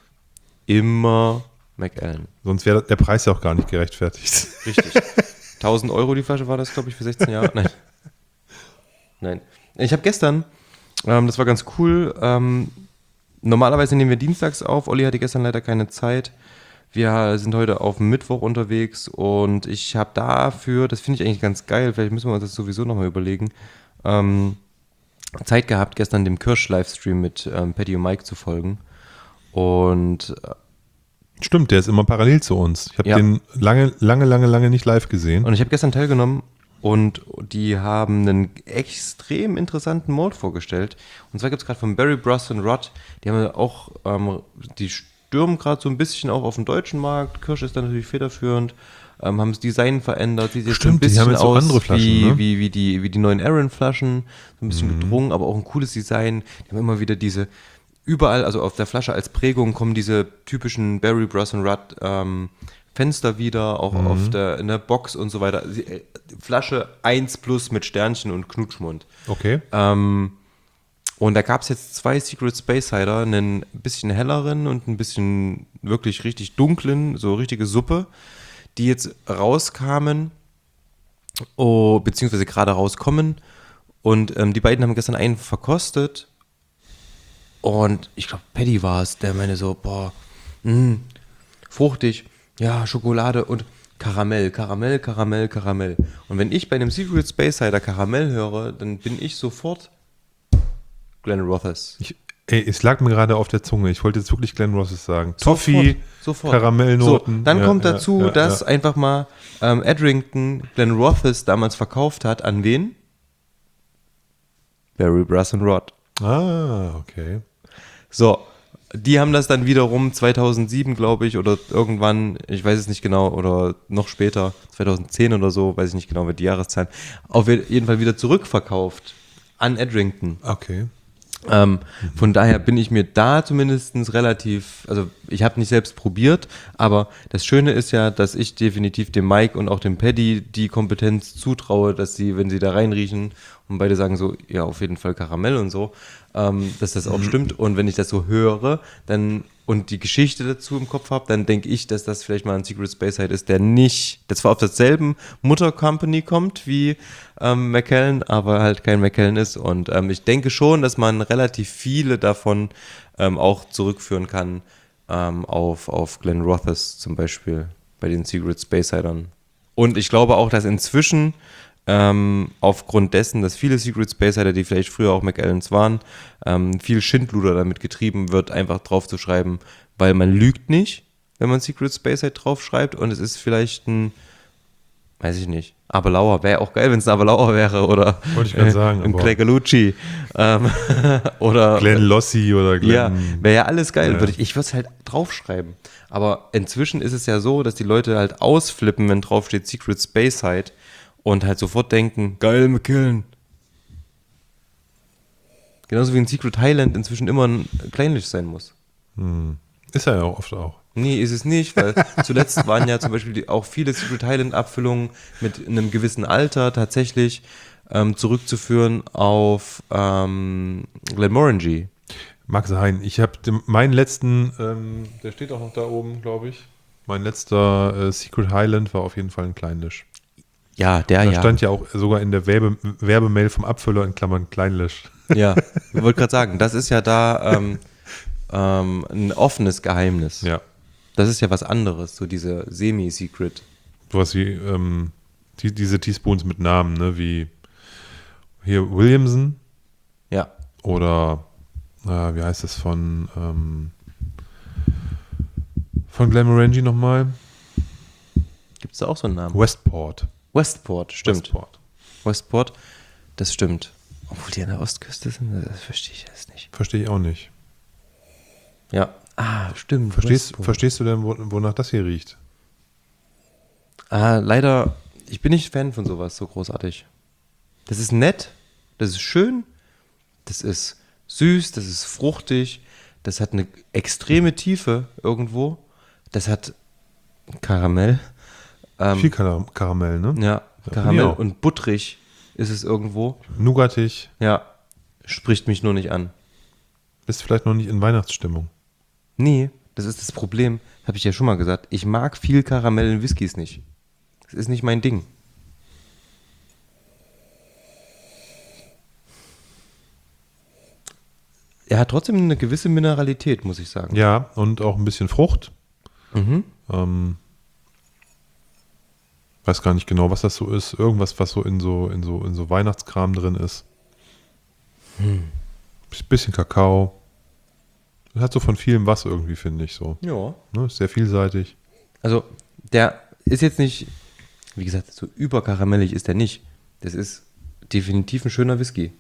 immer Macallan. Sonst wäre der Preis ja auch gar nicht gerechtfertigt. Richtig. tausend Euro die Flasche war das, glaube ich, für sechzehn Jahre. Nein. Nein. Ich habe gestern, ähm, das war ganz cool, ähm, normalerweise nehmen wir dienstags auf. Olli hatte gestern leider keine Zeit. Wir sind heute auf Mittwoch unterwegs und ich habe dafür, das finde ich eigentlich ganz geil, vielleicht müssen wir uns das sowieso nochmal überlegen, ähm, Zeit gehabt, gestern dem Kirsch-Livestream mit ähm, Patty und Mike zu folgen. Und äh, Stimmt, der ist immer parallel zu uns. Ich habe Ja. den lange, lange, lange, lange nicht live gesehen. Und ich habe gestern teilgenommen und die haben einen extrem interessanten Mode vorgestellt. Und zwar gibt es gerade von Barry Bruss und Rod, die haben ja auch, ähm, die stürmen gerade so ein bisschen auch auf den deutschen Markt. Kirsch ist da natürlich federführend, ähm, haben das Design verändert. Sieht jetzt Stimmt, so ein die bisschen haben jetzt so aus andere Flaschen, wie, ne? wie, wie, die, wie die neuen Aaron-Flaschen. So ein bisschen Mhm. gedrungen, aber auch ein cooles Design. Die haben immer wieder diese überall, also auf der Flasche als Prägung kommen diese typischen Barry Bruss und Rudd ähm, Fenster wieder, auch Mhm. auf der, in der Box und so weiter. Sie- äh, Flasche eins plus mit Sternchen und Knutschmund. Okay. Ähm, und da gab es jetzt zwei Secret Speyside, einen bisschen helleren und ein bisschen wirklich richtig dunklen, so richtige Suppe, die jetzt rauskamen, oh, beziehungsweise gerade rauskommen. Und ähm, die beiden haben gestern einen verkostet. Und ich glaube, Paddy war es, der meinte so, boah, mh, fruchtig, ja, Schokolade und Karamell, Karamell, Karamell, Karamell. Und wenn ich bei einem Secret Speyside Karamell höre, dann bin ich sofort Glen Rothes. Ich, ey, es lag mir gerade auf der Zunge. Ich wollte jetzt wirklich Glen Rosses sagen. Toffee, Sofort. Karamellnoten. So, dann Ja, kommt ja, dazu, ja, dass ja. einfach mal ähm, Edrington Glen Rothes damals verkauft hat. An wen? Barry Bruss und Rod. Ah, okay. So, die haben das dann wiederum zweitausendsieben, glaube ich, oder irgendwann, ich weiß es nicht genau, oder noch später, zweitausendzehn oder so, weiß ich nicht genau, wird die Jahreszahlen, auf jeden Fall wieder zurückverkauft an Edrington. Okay. Ähm, von daher bin ich mir da zumindest relativ, also ich habe nicht selbst probiert, aber das Schöne ist ja, dass ich definitiv dem Mike und auch dem Paddy die Kompetenz zutraue, dass sie, wenn sie da reinriechen und beide sagen so, ja, auf jeden Fall Karamell und so, ähm, dass das auch stimmt. Und wenn ich das so höre, dann und die Geschichte dazu im Kopf habe, dann denke ich, dass das vielleicht mal ein Secret Speyside ist, der nicht, der zwar auf derselben Mutter-Company kommt wie ähm, Macallan, aber halt kein Macallan ist. Und ähm, ich denke schon, dass man relativ viele davon ähm, auch zurückführen kann ähm, auf, auf Glen Rothes zum Beispiel bei den Secret Speysidern. Und ich glaube auch, dass inzwischen ähm, aufgrund dessen, dass viele Secret Speysider, die vielleicht früher auch Macallans waren, ähm, viel Schindluder damit getrieben wird, einfach drauf zu schreiben, weil man lügt nicht, wenn man Secret Speyside draufschreibt und es ist vielleicht ein, weiß ich nicht, Abelauer, wäre auch geil, wenn es ein Abelauer wäre oder Wollte ich gerade sagen, ein aber- Gregalucci ähm, oder Glenn Lossi oder Glenn. ja, wäre ja alles geil. Ja. Würde ich ich würde es halt draufschreiben. Aber inzwischen ist es ja so, dass die Leute halt ausflippen, wenn drauf steht Secret Speyside und halt sofort denken, geil, Macallan. Genauso wie ein Secret Highland inzwischen immer ein kleinlich sein muss. Ist er ja auch oft auch. Nee, ist es nicht, weil zuletzt waren ja zum Beispiel die, auch viele Secret Highland-Abfüllungen mit einem gewissen Alter tatsächlich ähm, zurückzuführen auf ähm, Glenmorangie. Mag sein. Ich habe meinen letzten, ähm, der steht auch noch da oben, glaube ich. Mein letzter äh, Secret Highland war auf jeden Fall ein Kleinlisch. Ja, der Da ja. stand ja auch sogar in der Werbe Werbemail vom Abfüller in Klammern Kleinlisch. Ja, ich wollte gerade sagen, das ist ja da ähm, ähm, ein offenes Geheimnis. Ja. Das ist ja was anderes, so diese Semi-Secret. Sowas wie ähm, die, diese Teaspoons mit Namen, ne? Wie hier Williamson Ja. oder äh, wie heißt das von ähm, von Glenmorangie nochmal? Gibt es da auch so einen Namen? Westport. Westport, stimmt. Westport. Westport, das stimmt. Obwohl die an der Ostküste sind, das verstehe ich jetzt nicht. Verstehe ich auch nicht. Ja. Ah, stimmt. Verstehst, Westport. verstehst du denn, wo, wonach das hier riecht? Ah, leider, ich bin nicht Fan von sowas so großartig. Das ist nett, das ist schön, das ist süß, das ist fruchtig, das hat eine extreme Tiefe irgendwo, das hat Karamell. Ähm, Viel Kar- Karamell, ne? ja, Ja, Karamell finde ich auch. und butterig ist es irgendwo. Nougatig. Ja, spricht mich nur nicht an. Bist vielleicht noch nicht in Weihnachtsstimmung. Nee, das ist das Problem, habe ich ja schon mal gesagt. Ich mag viel Karamell in Whiskys nicht. Das ist nicht mein Ding. Er hat trotzdem eine gewisse Mineralität, muss ich sagen. Ja, und auch ein bisschen Frucht. Mhm. Ähm, weiß gar nicht genau, was das so ist. Irgendwas, was so in so, in so, in so Weihnachtskram drin ist. Hm. Bisschen Kakao. Das hat so von vielem was irgendwie, finde ich so. Ja. Ne? Ist sehr vielseitig. Also, der ist jetzt nicht, wie gesagt, so überkaramellig ist der nicht. Das ist definitiv ein schöner Whisky.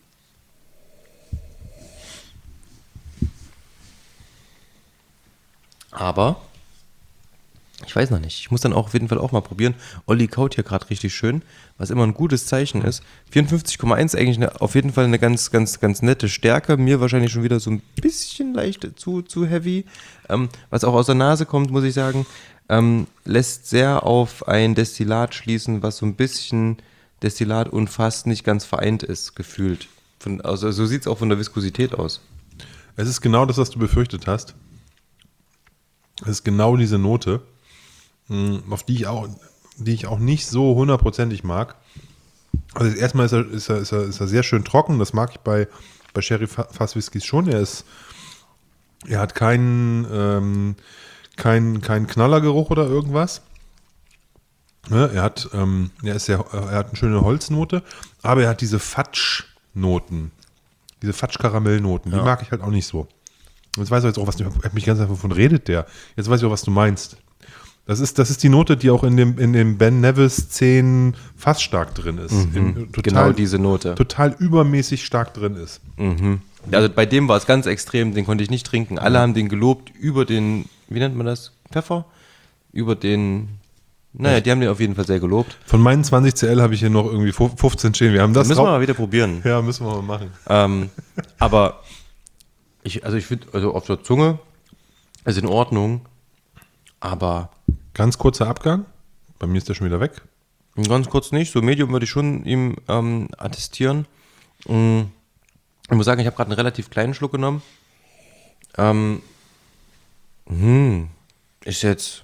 Aber, ich weiß noch nicht. Ich muss dann auch auf jeden Fall auch mal probieren. Olli kaut hier gerade richtig schön, was immer ein gutes Zeichen ist. vierundfünfzig Komma eins eigentlich eine, auf jeden Fall eine ganz, ganz, ganz nette Stärke. Mir wahrscheinlich schon wieder so ein bisschen leicht zu, zu heavy. Ähm, was auch aus der Nase kommt, muss ich sagen, ähm, lässt sehr auf ein Destillat schließen, was so ein bisschen Destillat und Fass nicht ganz vereint ist, gefühlt. Von, also so sieht es auch von der Viskosität aus. Es ist genau das, was du befürchtet hast. Es ist genau diese Note, mh, auf die ich auch, die ich auch nicht so hundertprozentig mag. Also erstmal ist er, ist er, ist er, ist er sehr schön trocken. Das mag ich bei, bei Sherry Fass Whiskys schon. Er ist, er hat keinen, ähm, keinen, keinen Knallergeruch oder irgendwas. Ne, er hat, ähm, er ist sehr, er hat eine schöne Holznote, aber er hat diese Fatsch-Noten, diese Fatsch-Karamellnoten. Die Ja. mag ich halt auch nicht so. Jetzt weiß ich jetzt auch, was du, er hat mich ganz einfach von redet der. Jetzt weiß ich auch, was du meinst. Das ist, das ist die Note, die auch in dem, in dem Ben Nevis zehn Fass stark drin ist. In, total, Genau diese Note. Total übermäßig stark drin ist. Mhm. Also bei dem war es ganz extrem, den konnte ich nicht trinken. Alle haben den gelobt über den, wie nennt man das? Pfeffer? Über den, naja, die haben den auf jeden Fall sehr gelobt. Von meinen zwanzig Cl habe ich hier noch irgendwie fünfzehn stehen. Wir haben das Das müssen wir drauf- mal wieder probieren. Ja, müssen wir mal machen. Ähm, aber ich, also ich finde, also auf der Zunge ist in Ordnung, aber Ganz kurzer Abgang. Bei mir ist der schon wieder weg. ganz kurz nicht. So Medium würde ich schon ihm ähm, attestieren. Mm, Ich muss sagen, ich habe gerade einen relativ kleinen Schluck genommen. Ähm, hm, ist jetzt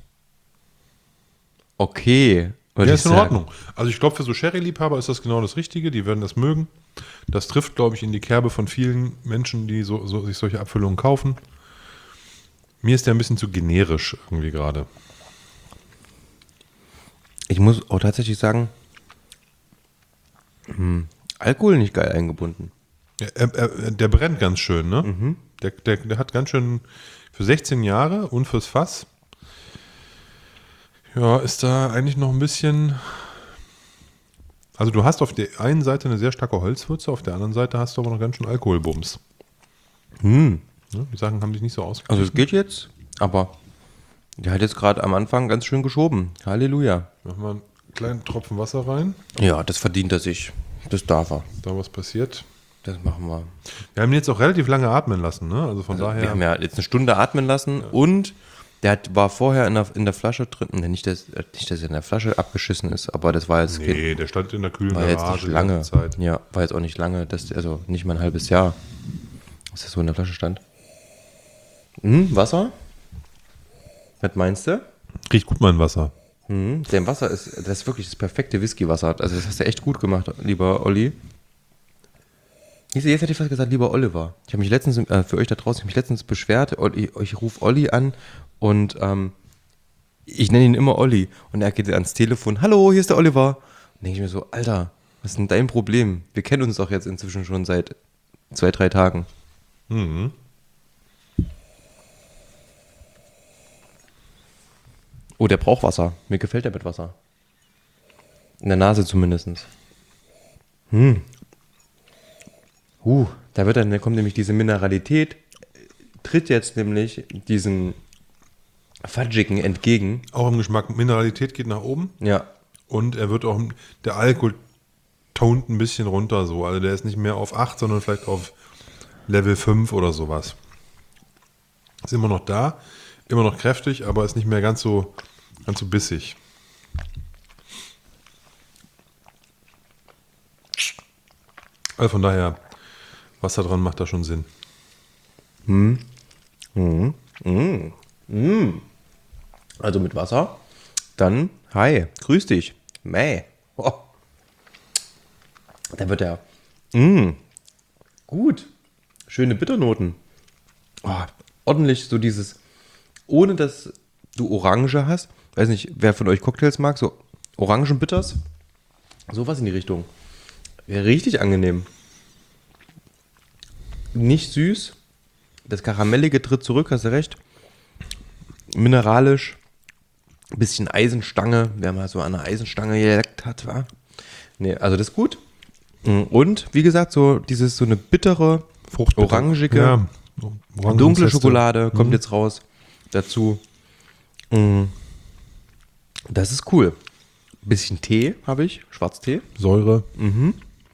okay, würde Der ich ist in sagen. Ordnung. Also ich glaube, für so Sherry-Liebhaber ist das genau das Richtige. Die werden das mögen. Das trifft, glaube ich, in die Kerbe von vielen Menschen, die so, so, sich solche Abfüllungen kaufen. Mir ist der ein bisschen zu generisch irgendwie gerade. Ich muss auch tatsächlich sagen, hm, Alkohol nicht geil eingebunden. Er, er, er, der brennt ganz schön, ne? Der, der, der hat ganz schön für sechzehn Jahre und fürs Fass. Ja, ist da eigentlich noch ein bisschen. Also, du hast auf der einen Seite eine sehr starke Holzwürze, auf der anderen Seite hast du aber noch ganz schön Alkoholbums. Hm. Ne? Die Sachen haben sich nicht so Also ausgeglichen. es geht jetzt, aber der hat jetzt gerade am Anfang ganz schön geschoben. Halleluja. Machen wir einen kleinen Tropfen Wasser rein, Ja, das verdient er sich. Das darf er. da was passiert. Das machen wir. Wir haben ihn jetzt auch relativ lange atmen lassen, ne? Also von Also daher. wir haben ja jetzt eine Stunde atmen lassen und der hat, war vorher in der, in der Flasche drin. Nee, nicht, dass, nicht, dass er in der Flasche abgeschissen ist, aber das war jetzt, nee, der stand in der kühlen war jetzt Garage nicht die lange. ganze Zeit. Ja, war jetzt auch nicht lange, das, also nicht mal ein halbes Jahr, dass das so in der Flasche stand. Hm, Wasser? Was meinst du? Riecht gut mein Wasser. Mhm. Dein Wasser ist, das ist wirklich das perfekte Whisky-Wasser. Also das hast du echt gut gemacht, lieber Olli. Siehst du, jetzt hätte ich fast gesagt, lieber Oliver. Ich habe mich letztens, äh, für euch da draußen, ich habe mich letztens beschwert, Olli, ich rufe Olli an und ähm, ich nenne ihn immer Olli. Und er geht ans Telefon, hallo, hier ist der Oliver. Und denke ich mir so, Alter, was ist denn dein Problem? Wir kennen uns doch jetzt inzwischen schon seit zwei, drei Tagen. Mhm. Oh, der braucht Wasser. Mir gefällt der mit Wasser. In der Nase zumindest. Hm. Uh, da wird dann, da kommt nämlich diese Mineralität, tritt jetzt nämlich diesen Fudgigen entgegen. Auch im Geschmack. Mineralität geht nach oben Ja. und er wird auch, der Alkohol toned ein bisschen runter so. Also der ist nicht mehr auf acht, sondern vielleicht auf Level fünf oder sowas. Ist immer noch da, immer noch kräftig, aber ist nicht mehr ganz so, ganz so bissig. Also von daher, Wasser dran macht da schon Sinn. Mm. Mm. Mm. Mm. Also mit Wasser. Dann, hi, grüß dich. Mäh. Oh. Da wird er. Mm. Gut. Schöne Bitternoten. Oh, ordentlich so dieses, ohne dass du Orange hast. Weiß nicht, wer von euch Cocktails mag, so Orangenbitters. Sowas in die Richtung. Wäre richtig angenehm. Nicht süß. Das Karamellige tritt zurück, hast du recht. Mineralisch. Bisschen Eisenstange. Wer mal so an einer Eisenstange geleckt hat, war. Nee, also das ist gut. Und, wie gesagt, so dieses, so eine bittere, Fruchtbitter. orangige, Ja, dunkle Schokolade kommt mhm. jetzt raus dazu. Das ist cool. Bisschen Tee habe ich, Schwarztee. Säure. Mhm.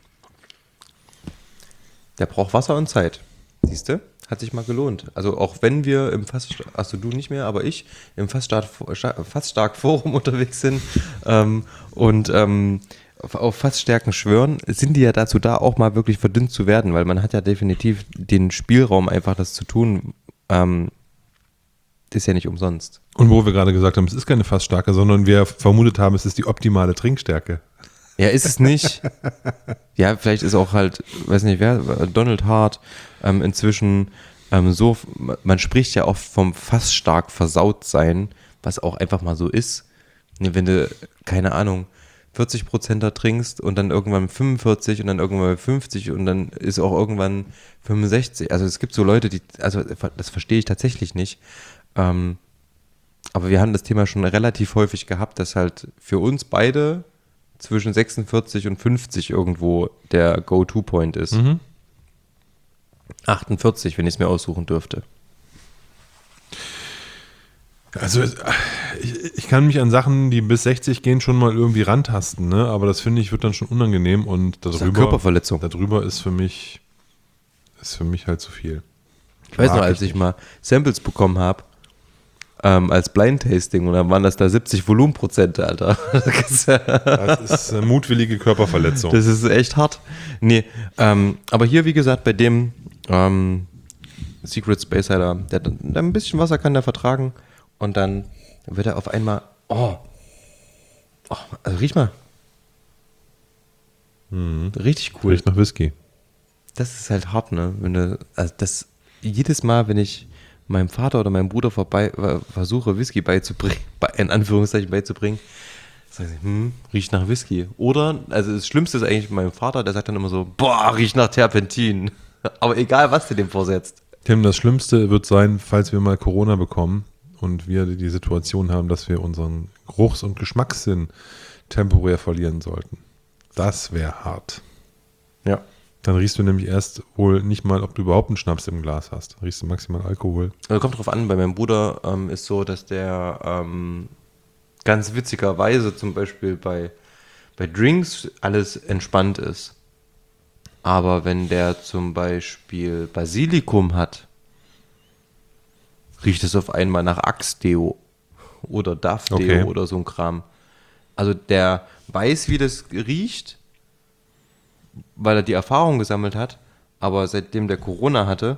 Der braucht Wasser und Zeit. Siehst du? Hat sich mal gelohnt. Also auch wenn wir im Fast, also du nicht mehr, aber ich im Fast stark Forum unterwegs sind ähm, und ähm, auf Fassstärken schwören, sind die ja dazu da, auch mal wirklich verdünnt zu werden, weil man hat ja definitiv den Spielraum, einfach das zu tun. Ähm, ist ja nicht umsonst. Und wo wir gerade gesagt haben, es ist keine Fassstarke, sondern wir vermutet haben, es ist die optimale Trinkstärke. Ja, ist es nicht. Ja, vielleicht ist auch halt, weiß nicht wer, Donald Hart ähm, inzwischen ähm, so, man spricht ja oft vom fast stark versaut sein, was auch einfach mal so ist. Wenn du, keine Ahnung, vierzig Prozent da trinkst und dann irgendwann fünfundvierzig und dann irgendwann fünfzig und dann ist auch irgendwann fünfundsechzig. Also es gibt so Leute, die, also das verstehe ich tatsächlich nicht. Ähm, aber wir haben das Thema schon relativ häufig gehabt, dass halt für uns beide zwischen sechsundvierzig und fünfzig irgendwo der Go-To-Point ist. Mhm. achtundvierzig, wenn ich es mir aussuchen dürfte. Also ich, ich kann mich an Sachen, die bis sechzig gehen, schon mal irgendwie rantasten, ne? Aber das finde ich wird dann schon unangenehm und darüber, das ist eine Körperverletzung. Darüber ist für mich ist für mich halt zu viel. Ich weiß Mag noch, als ich, ich mal Samples bekommen habe, ähm, als Blind-Tasting und dann waren das da siebzig Volumenprozente, Alter. Das ist eine mutwillige Körperverletzung. Das ist echt hart. Nee, ähm, aber hier, wie gesagt, bei dem ähm, Secret Space Hider, der, der ein bisschen Wasser kann der vertragen und dann wird er auf einmal, oh, oh also riech mal. Mhm. Richtig cool. Riecht nach Whisky. Das ist halt hart, ne? Wenn du, also das, jedes Mal, wenn ich meinem Vater oder meinem Bruder vorbei äh, versuche, Whisky beizubringen, bei, in Anführungszeichen beizubringen, sage ich, hm, riecht nach Whisky. Oder, also das Schlimmste ist eigentlich mein Vater, der sagt dann immer so, boah, riecht nach Terpentin. Aber egal, was du dem vorsetzt. Tim, das Schlimmste wird sein, falls wir mal Corona bekommen und wir die Situation haben, dass wir unseren Geruchs- und Geschmackssinn temporär verlieren sollten. Das wäre hart. Ja. Dann riechst du nämlich erst wohl nicht mal, ob du überhaupt einen Schnaps im Glas hast. Dann riechst du maximal Alkohol. Also kommt drauf an, bei meinem Bruder ähm, ist so, dass der ähm, ganz witzigerweise zum Beispiel bei, bei Drinks alles entspannt ist. Aber wenn der zum Beispiel Basilikum hat, riecht es auf einmal nach Axe-Deo oder Duff-Deo okay. oder so ein Kram. Also der weiß, wie das riecht, weil er die Erfahrung gesammelt hat, aber seitdem der Corona hatte,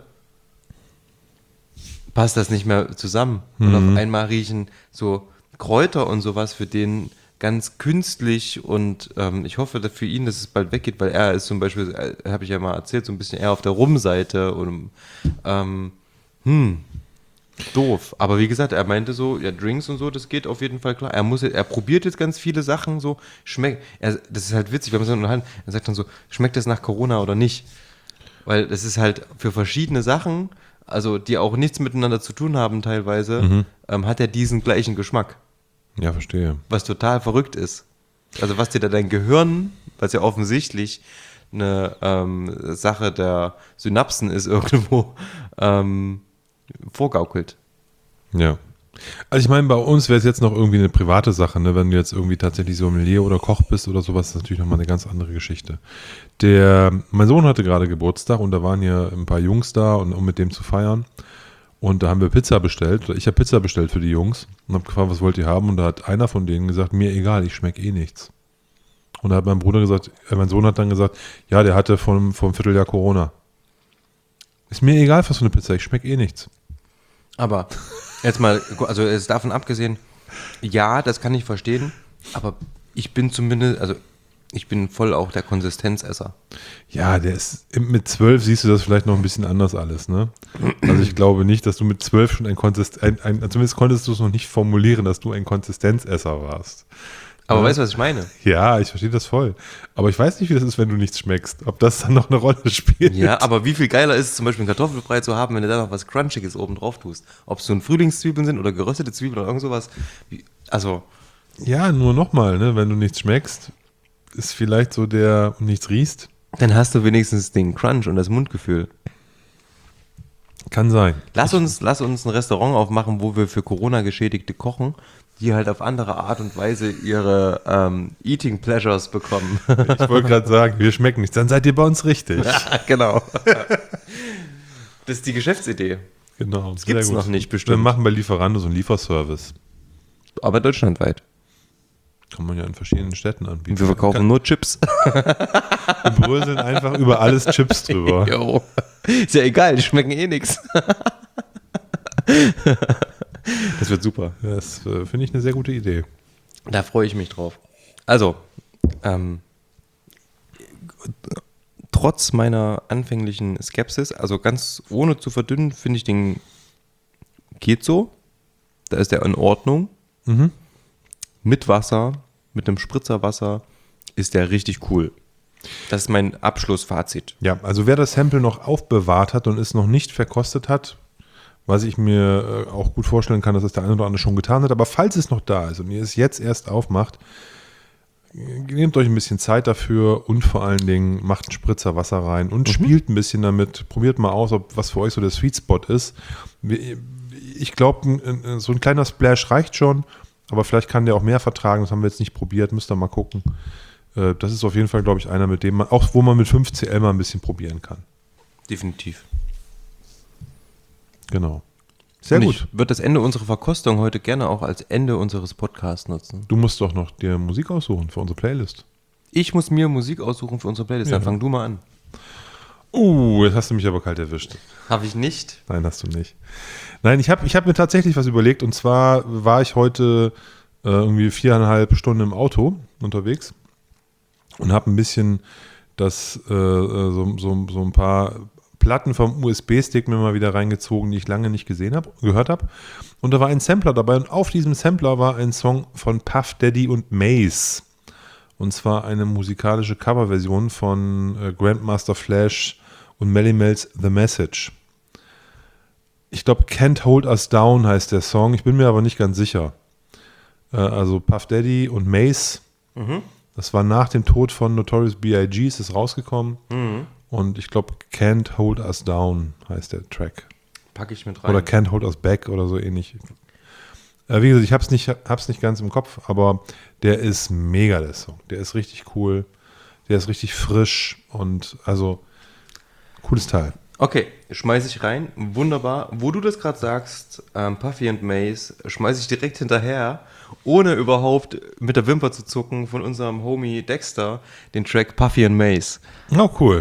passt das nicht mehr zusammen. Mhm. Und auf einmal riechen so Kräuter und sowas für den ganz künstlich und ähm, ich hoffe für ihn, dass es bald weggeht, weil er ist zum Beispiel, äh, habe ich ja mal erzählt, so ein bisschen eher auf der Rum-Seite und ähm, hm, doof. Aber wie gesagt, er meinte so, ja, Drinks und so, das geht auf jeden Fall klar. Er muss, er probiert jetzt ganz viele Sachen so, schmeckt, er, das ist halt witzig, wenn man so unterhalten, er sagt dann so, schmeckt das nach Corona oder nicht? Weil das ist halt für verschiedene Sachen, also die auch nichts miteinander zu tun haben teilweise, mhm. ähm, hat er diesen gleichen Geschmack. Ja, verstehe. Was total verrückt ist. Also was dir da dein Gehirn, was ja offensichtlich eine ähm, Sache der Synapsen ist irgendwo, ähm, vorgaukelt. Ja. Also ich meine, bei uns wäre es jetzt noch irgendwie eine private Sache, ne? Wenn du jetzt irgendwie tatsächlich Sommelier oder Koch bist oder sowas, ist natürlich nochmal eine ganz andere Geschichte. Der, mein Sohn hatte gerade Geburtstag und da waren hier ein paar Jungs da, und, um mit dem zu feiern. Und da haben wir Pizza bestellt. Ich habe Pizza bestellt für die Jungs und habe gefragt, was wollt ihr haben? Und da hat einer von denen gesagt, mir egal, ich schmecke eh nichts. Und da hat mein Bruder gesagt, äh, mein Sohn hat dann gesagt, ja, der hatte vom, vom Vierteljahr Corona. Ist mir egal, was für eine Pizza, ich schmecke eh nichts. Aber jetzt mal, also es ist davon abgesehen, ja, das kann ich verstehen, aber ich bin zumindest, also ich bin voll auch der Konsistenzesser. Ja, der ist, mit zwölf siehst du das vielleicht noch ein bisschen anders alles, ne? Also ich glaube nicht, dass du mit zwölf schon ein Konsist, ein, ein, zumindest konntest du es noch nicht formulieren, dass du ein Konsistenzesser warst. Aber ja? weißt du, was ich meine? Ja, ich verstehe das voll. Aber ich weiß nicht, wie das ist, wenn du nichts schmeckst. Ob das dann noch eine Rolle spielt. Ja, aber wie viel geiler ist es zum Beispiel, einen Kartoffelbrei zu haben, wenn du da noch was Crunchiges oben drauf tust? Ob es so ein Frühlingszwiebeln sind oder geröstete Zwiebeln oder irgend sowas. Wie, also. Ja, nur nochmal, ne? Wenn du nichts schmeckst, ist vielleicht so der, und nichts riechst. Dann hast du wenigstens den Crunch und das Mundgefühl. Kann sein. Lass uns, lass uns ein Restaurant aufmachen, wo wir für Corona-Geschädigte kochen, die halt auf andere Art und Weise ihre ähm, Eating Pleasures bekommen. Ich wollte gerade sagen, wir schmecken nichts, dann seid ihr bei uns richtig. Ja, genau. Das ist die Geschäftsidee. Genau. Das gibt es noch nicht, bestimmt. Wir machen bei Lieferando so einen Lieferservice. Aber deutschlandweit. Kann man ja in verschiedenen Städten anbieten. Wir verkaufen Kann, nur Chips. wir bröseln einfach über alles Chips drüber. Jo. Ist ja egal, die schmecken eh nichts. Das wird super. Das äh, finde ich eine sehr gute Idee. Da freue ich mich drauf. Also, ähm, trotz meiner anfänglichen Skepsis, also ganz ohne zu verdünnen, finde ich den geht so. Da ist der in Ordnung. Mhm. Mit Wasser, mit einem Spritzer Wasser ist der richtig cool. Das ist mein Abschlussfazit. Ja, also wer das Sample noch aufbewahrt hat und es noch nicht verkostet hat, was ich mir äh, auch gut vorstellen kann, dass es der eine oder andere schon getan hat, aber falls es noch da ist und ihr es jetzt erst aufmacht, nehmt euch ein bisschen Zeit dafür und vor allen Dingen macht einen Spritzer Wasser rein und mhm. spielt ein bisschen damit, probiert mal aus, ob was für euch so der Sweet Spot ist. Ich glaube, so ein kleiner Splash reicht schon, aber vielleicht kann der auch mehr vertragen, das haben wir jetzt nicht probiert, müsst ihr mal gucken. Das ist auf jeden Fall, glaube ich, einer, mit dem man, auch wo man mit fünf C L mal ein bisschen probieren kann. Definitiv. Genau. Sehr und gut. Ich würde das Ende unserer Verkostung heute gerne auch als Ende unseres Podcasts nutzen. Du musst doch noch dir Musik aussuchen für unsere Playlist. Ich muss mir Musik aussuchen für unsere Playlist, Ja. dann fang du mal an. Uh, jetzt hast du mich aber kalt erwischt. Habe ich nicht. Nein, hast du nicht. Nein, ich habe ich hab mir tatsächlich was überlegt, und zwar war ich heute äh, irgendwie viereinhalb Stunden im Auto unterwegs und habe ein bisschen das, äh, so, so, so ein paar Platten vom U S B-Stick mir mal wieder reingezogen, die ich lange nicht gesehen habe, gehört habe. Und da war ein Sampler dabei, und auf diesem Sampler war ein Song von Puff Daddy und Mace. Und zwar eine musikalische Coverversion von äh, Grandmaster Flash und Melly Mel's The Message. Ich glaube, Can't Hold Us Down heißt der Song, ich bin mir aber nicht ganz sicher. Äh, also Puff Daddy und Mace, Mhm. das war nach dem Tod von Notorious B I G, ist es rausgekommen. Mhm. Und ich glaube, Can't Hold Us Down heißt der Track. Packe ich mit rein. Oder Can't Hold Us Back oder so ähnlich. Äh, wie gesagt, ich habe es nicht, hab's nicht ganz im Kopf, aber der ist mega, der Song. Der ist richtig cool. Der ist richtig frisch und also cooles Teil. Okay, schmeiße ich rein. Wunderbar. Wo du das gerade sagst, ähm, Puffy und Mace, schmeiße ich direkt hinterher, ohne überhaupt mit der Wimper zu zucken, von unserem Homie Dexter, den Track Puffy und Mace. Oh, cool.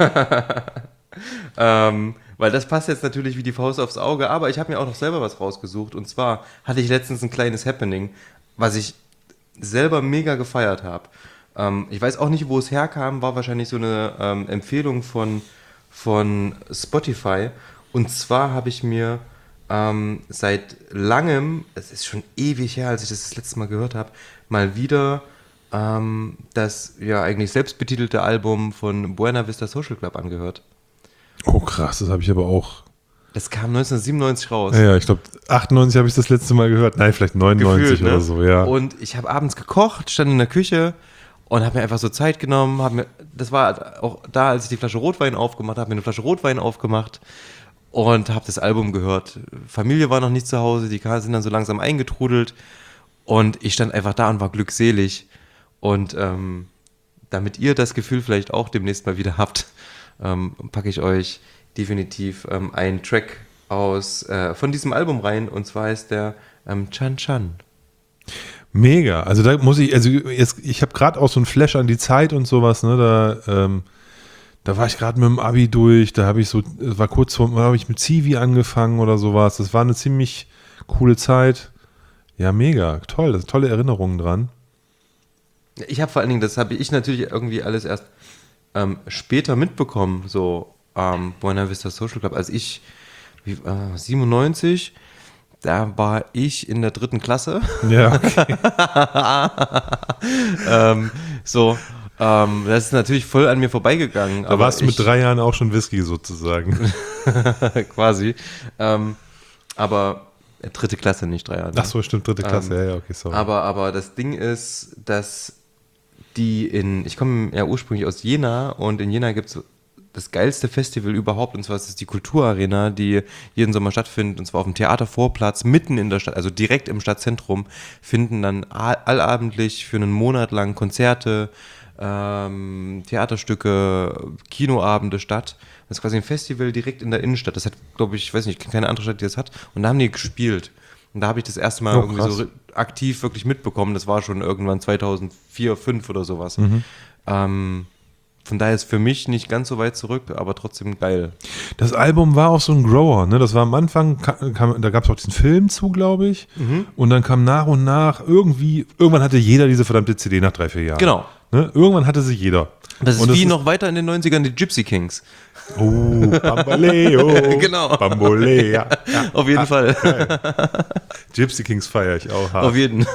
Ähm, weil das passt jetzt natürlich wie die Faust aufs Auge, aber ich habe mir auch noch selber was rausgesucht. Und zwar hatte ich letztens ein kleines Happening, was ich selber mega gefeiert habe. Ähm, ich weiß auch nicht, wo es herkam, war wahrscheinlich so eine ähm, Empfehlung von, von Spotify. Und zwar habe ich mir ähm, seit langem, es ist schon ewig her, als ich das das letzte Mal gehört habe, mal wieder ähm, das ja eigentlich selbstbetitelte Album von Buena Vista Social Club angehört. Oh krass, das habe ich aber auch. Das kam neunzehnhundertsiebenundneunzig raus. Ja, ja, ich glaube, achtundneunzig habe ich das letzte Mal gehört. Nein, vielleicht neunundneunzig Gefühlt, ne? oder so, ja. Und ich habe abends gekocht, stand in der Küche und habe mir einfach so Zeit genommen. Hab mir, das war auch da, als ich die Flasche Rotwein aufgemacht habe, mir eine Flasche Rotwein aufgemacht und habe das Album gehört. Familie war noch nicht zu Hause, die sind dann so langsam eingetrudelt und ich stand einfach da und war glückselig. Und ähm, damit ihr das Gefühl vielleicht auch demnächst mal wieder habt, ähm, packe ich euch definitiv ähm, einen Track aus äh, von diesem Album rein, und zwar ist der ähm, Chan Chan. Mega. Also da muss ich, also jetzt, ich habe gerade auch so einen Flash an die Zeit und sowas, ne, da, ähm, da war ich gerade mit dem Abi durch, da habe ich so, es war kurz vor, da habe ich mit Zivi angefangen oder sowas, das war eine ziemlich coole Zeit. Ja, mega, toll, das sind tolle Erinnerungen dran. Ich habe vor allen Dingen, das habe ich natürlich irgendwie alles erst ähm, später mitbekommen, so ähm, Buena Vista Social Club, als ich wie, äh, siebenundneunzig, da war ich in der dritten Klasse. Ja, okay. ähm, so, ähm, das ist natürlich voll an mir vorbeigegangen. Da warst du mit drei Jahren auch schon Whisky sozusagen. quasi. Ähm, aber äh, dritte Klasse, nicht drei Jahre. Ach so, stimmt, dritte Klasse, Ähm, ja, ja, okay, sorry. Aber, aber das Ding ist, dass die in, ich komme ja ursprünglich aus Jena, und in Jena gibt es das geilste Festival überhaupt, und zwar ist es die Kulturarena, die jeden Sommer stattfindet, und zwar auf dem Theatervorplatz, mitten in der Stadt, also direkt im Stadtzentrum, finden dann all- allabendlich für einen Monat lang Konzerte, ähm, Theaterstücke, Kinoabende statt. Das ist quasi ein Festival direkt in der Innenstadt. Das hat, glaube ich, ich weiß nicht, keine andere Stadt, die das hat. Und da haben die gespielt. Und da habe ich das erste Mal Oh, irgendwie krass. so aktiv wirklich mitbekommen. Das war schon irgendwann zweitausendvier, zweitausendfünf oder sowas. Mhm. Ähm, von daher ist für mich nicht ganz so weit zurück, aber trotzdem geil. Das Album war auch so ein Grower, ne? Das war am Anfang, kam, kam, da gab es auch diesen Film zu, glaube ich. Mhm. Und dann kam nach und nach irgendwie, irgendwann hatte jeder diese verdammte C D nach drei, vier Jahren. Genau. Ne? Irgendwann hatte sie jeder. Das ist Und wie noch weiter in den neunzigern die Gypsy Kings. Oh, Bamboleo. Genau. Bambolea. Ja. Auf jeden Fall. Gypsy Kings feiere ich auch hart. Auf jeden.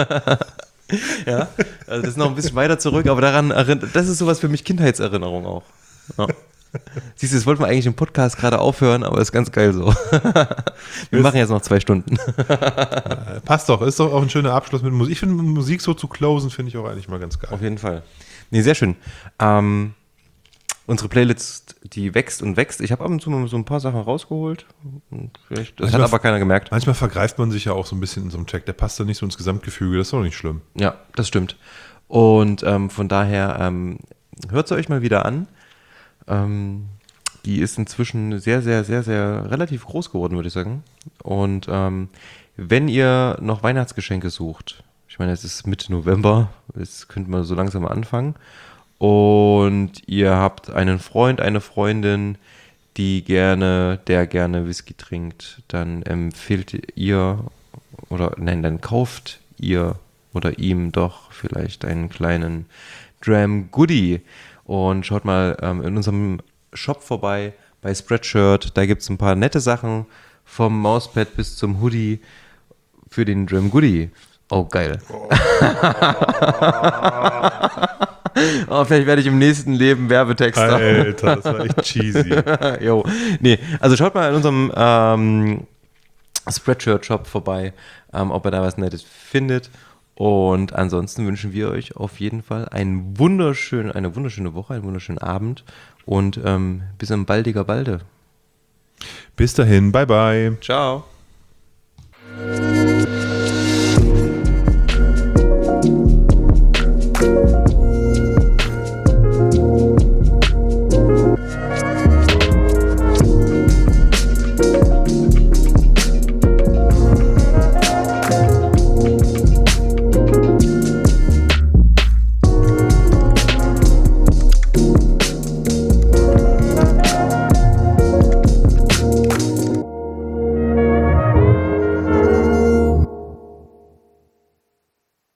Ja, also das ist noch ein bisschen weiter zurück, aber daran erinnert, das ist sowas für mich Kindheitserinnerung auch. Ja. Siehst du, das wollten wir eigentlich im Podcast gerade aufhören, aber ist ganz geil so. Wir machen jetzt noch zwei Stunden. Passt doch, ist doch auch ein schöner Abschluss mit Musik. Ich finde, Musik so zu closen, finde ich auch eigentlich mal ganz geil. Auf jeden Fall. Nee, sehr schön. Ähm, unsere Playlist, die wächst und wächst. Ich habe ab und zu mal so ein paar Sachen rausgeholt. Und vielleicht, das hat Manchmal- aber keiner gemerkt. Manchmal vergreift man sich ja auch so ein bisschen in so einem Track. Der passt dann nicht so ins Gesamtgefüge, das ist doch nicht schlimm. Ja, das stimmt. Und ähm, von daher ähm, hört sie euch mal wieder an. Ähm, die ist inzwischen sehr, sehr, sehr, sehr relativ groß geworden, würde ich sagen. Und ähm, wenn ihr noch Weihnachtsgeschenke sucht, ich meine, es ist Mitte November, jetzt könnte man so langsam mal anfangen, und ihr habt einen Freund, eine Freundin, die gerne, der gerne Whisky trinkt, dann empfiehlt ihr, oder nein, dann kauft ihr oder ihm doch vielleicht einen kleinen Dram Goodie und schaut mal ähm, in unserem Shop vorbei bei Spreadshirt. Da gibt es ein paar nette Sachen, vom Mauspad bis zum Hoodie für den Dram Goodie. Oh, geil. Oh. Oh, vielleicht werde ich im nächsten Leben Werbetexter. Alter, das war echt cheesy. Jo. Nee, also schaut mal in unserem ähm, Spreadshirt-Shop vorbei, ähm, ob ihr da was Nettes findet. Und ansonsten wünschen wir euch auf jeden Fall einen wunderschönen, eine wunderschöne Woche, einen wunderschönen Abend und ähm, bis im baldiger Balde. Bis dahin, bye bye. Ciao.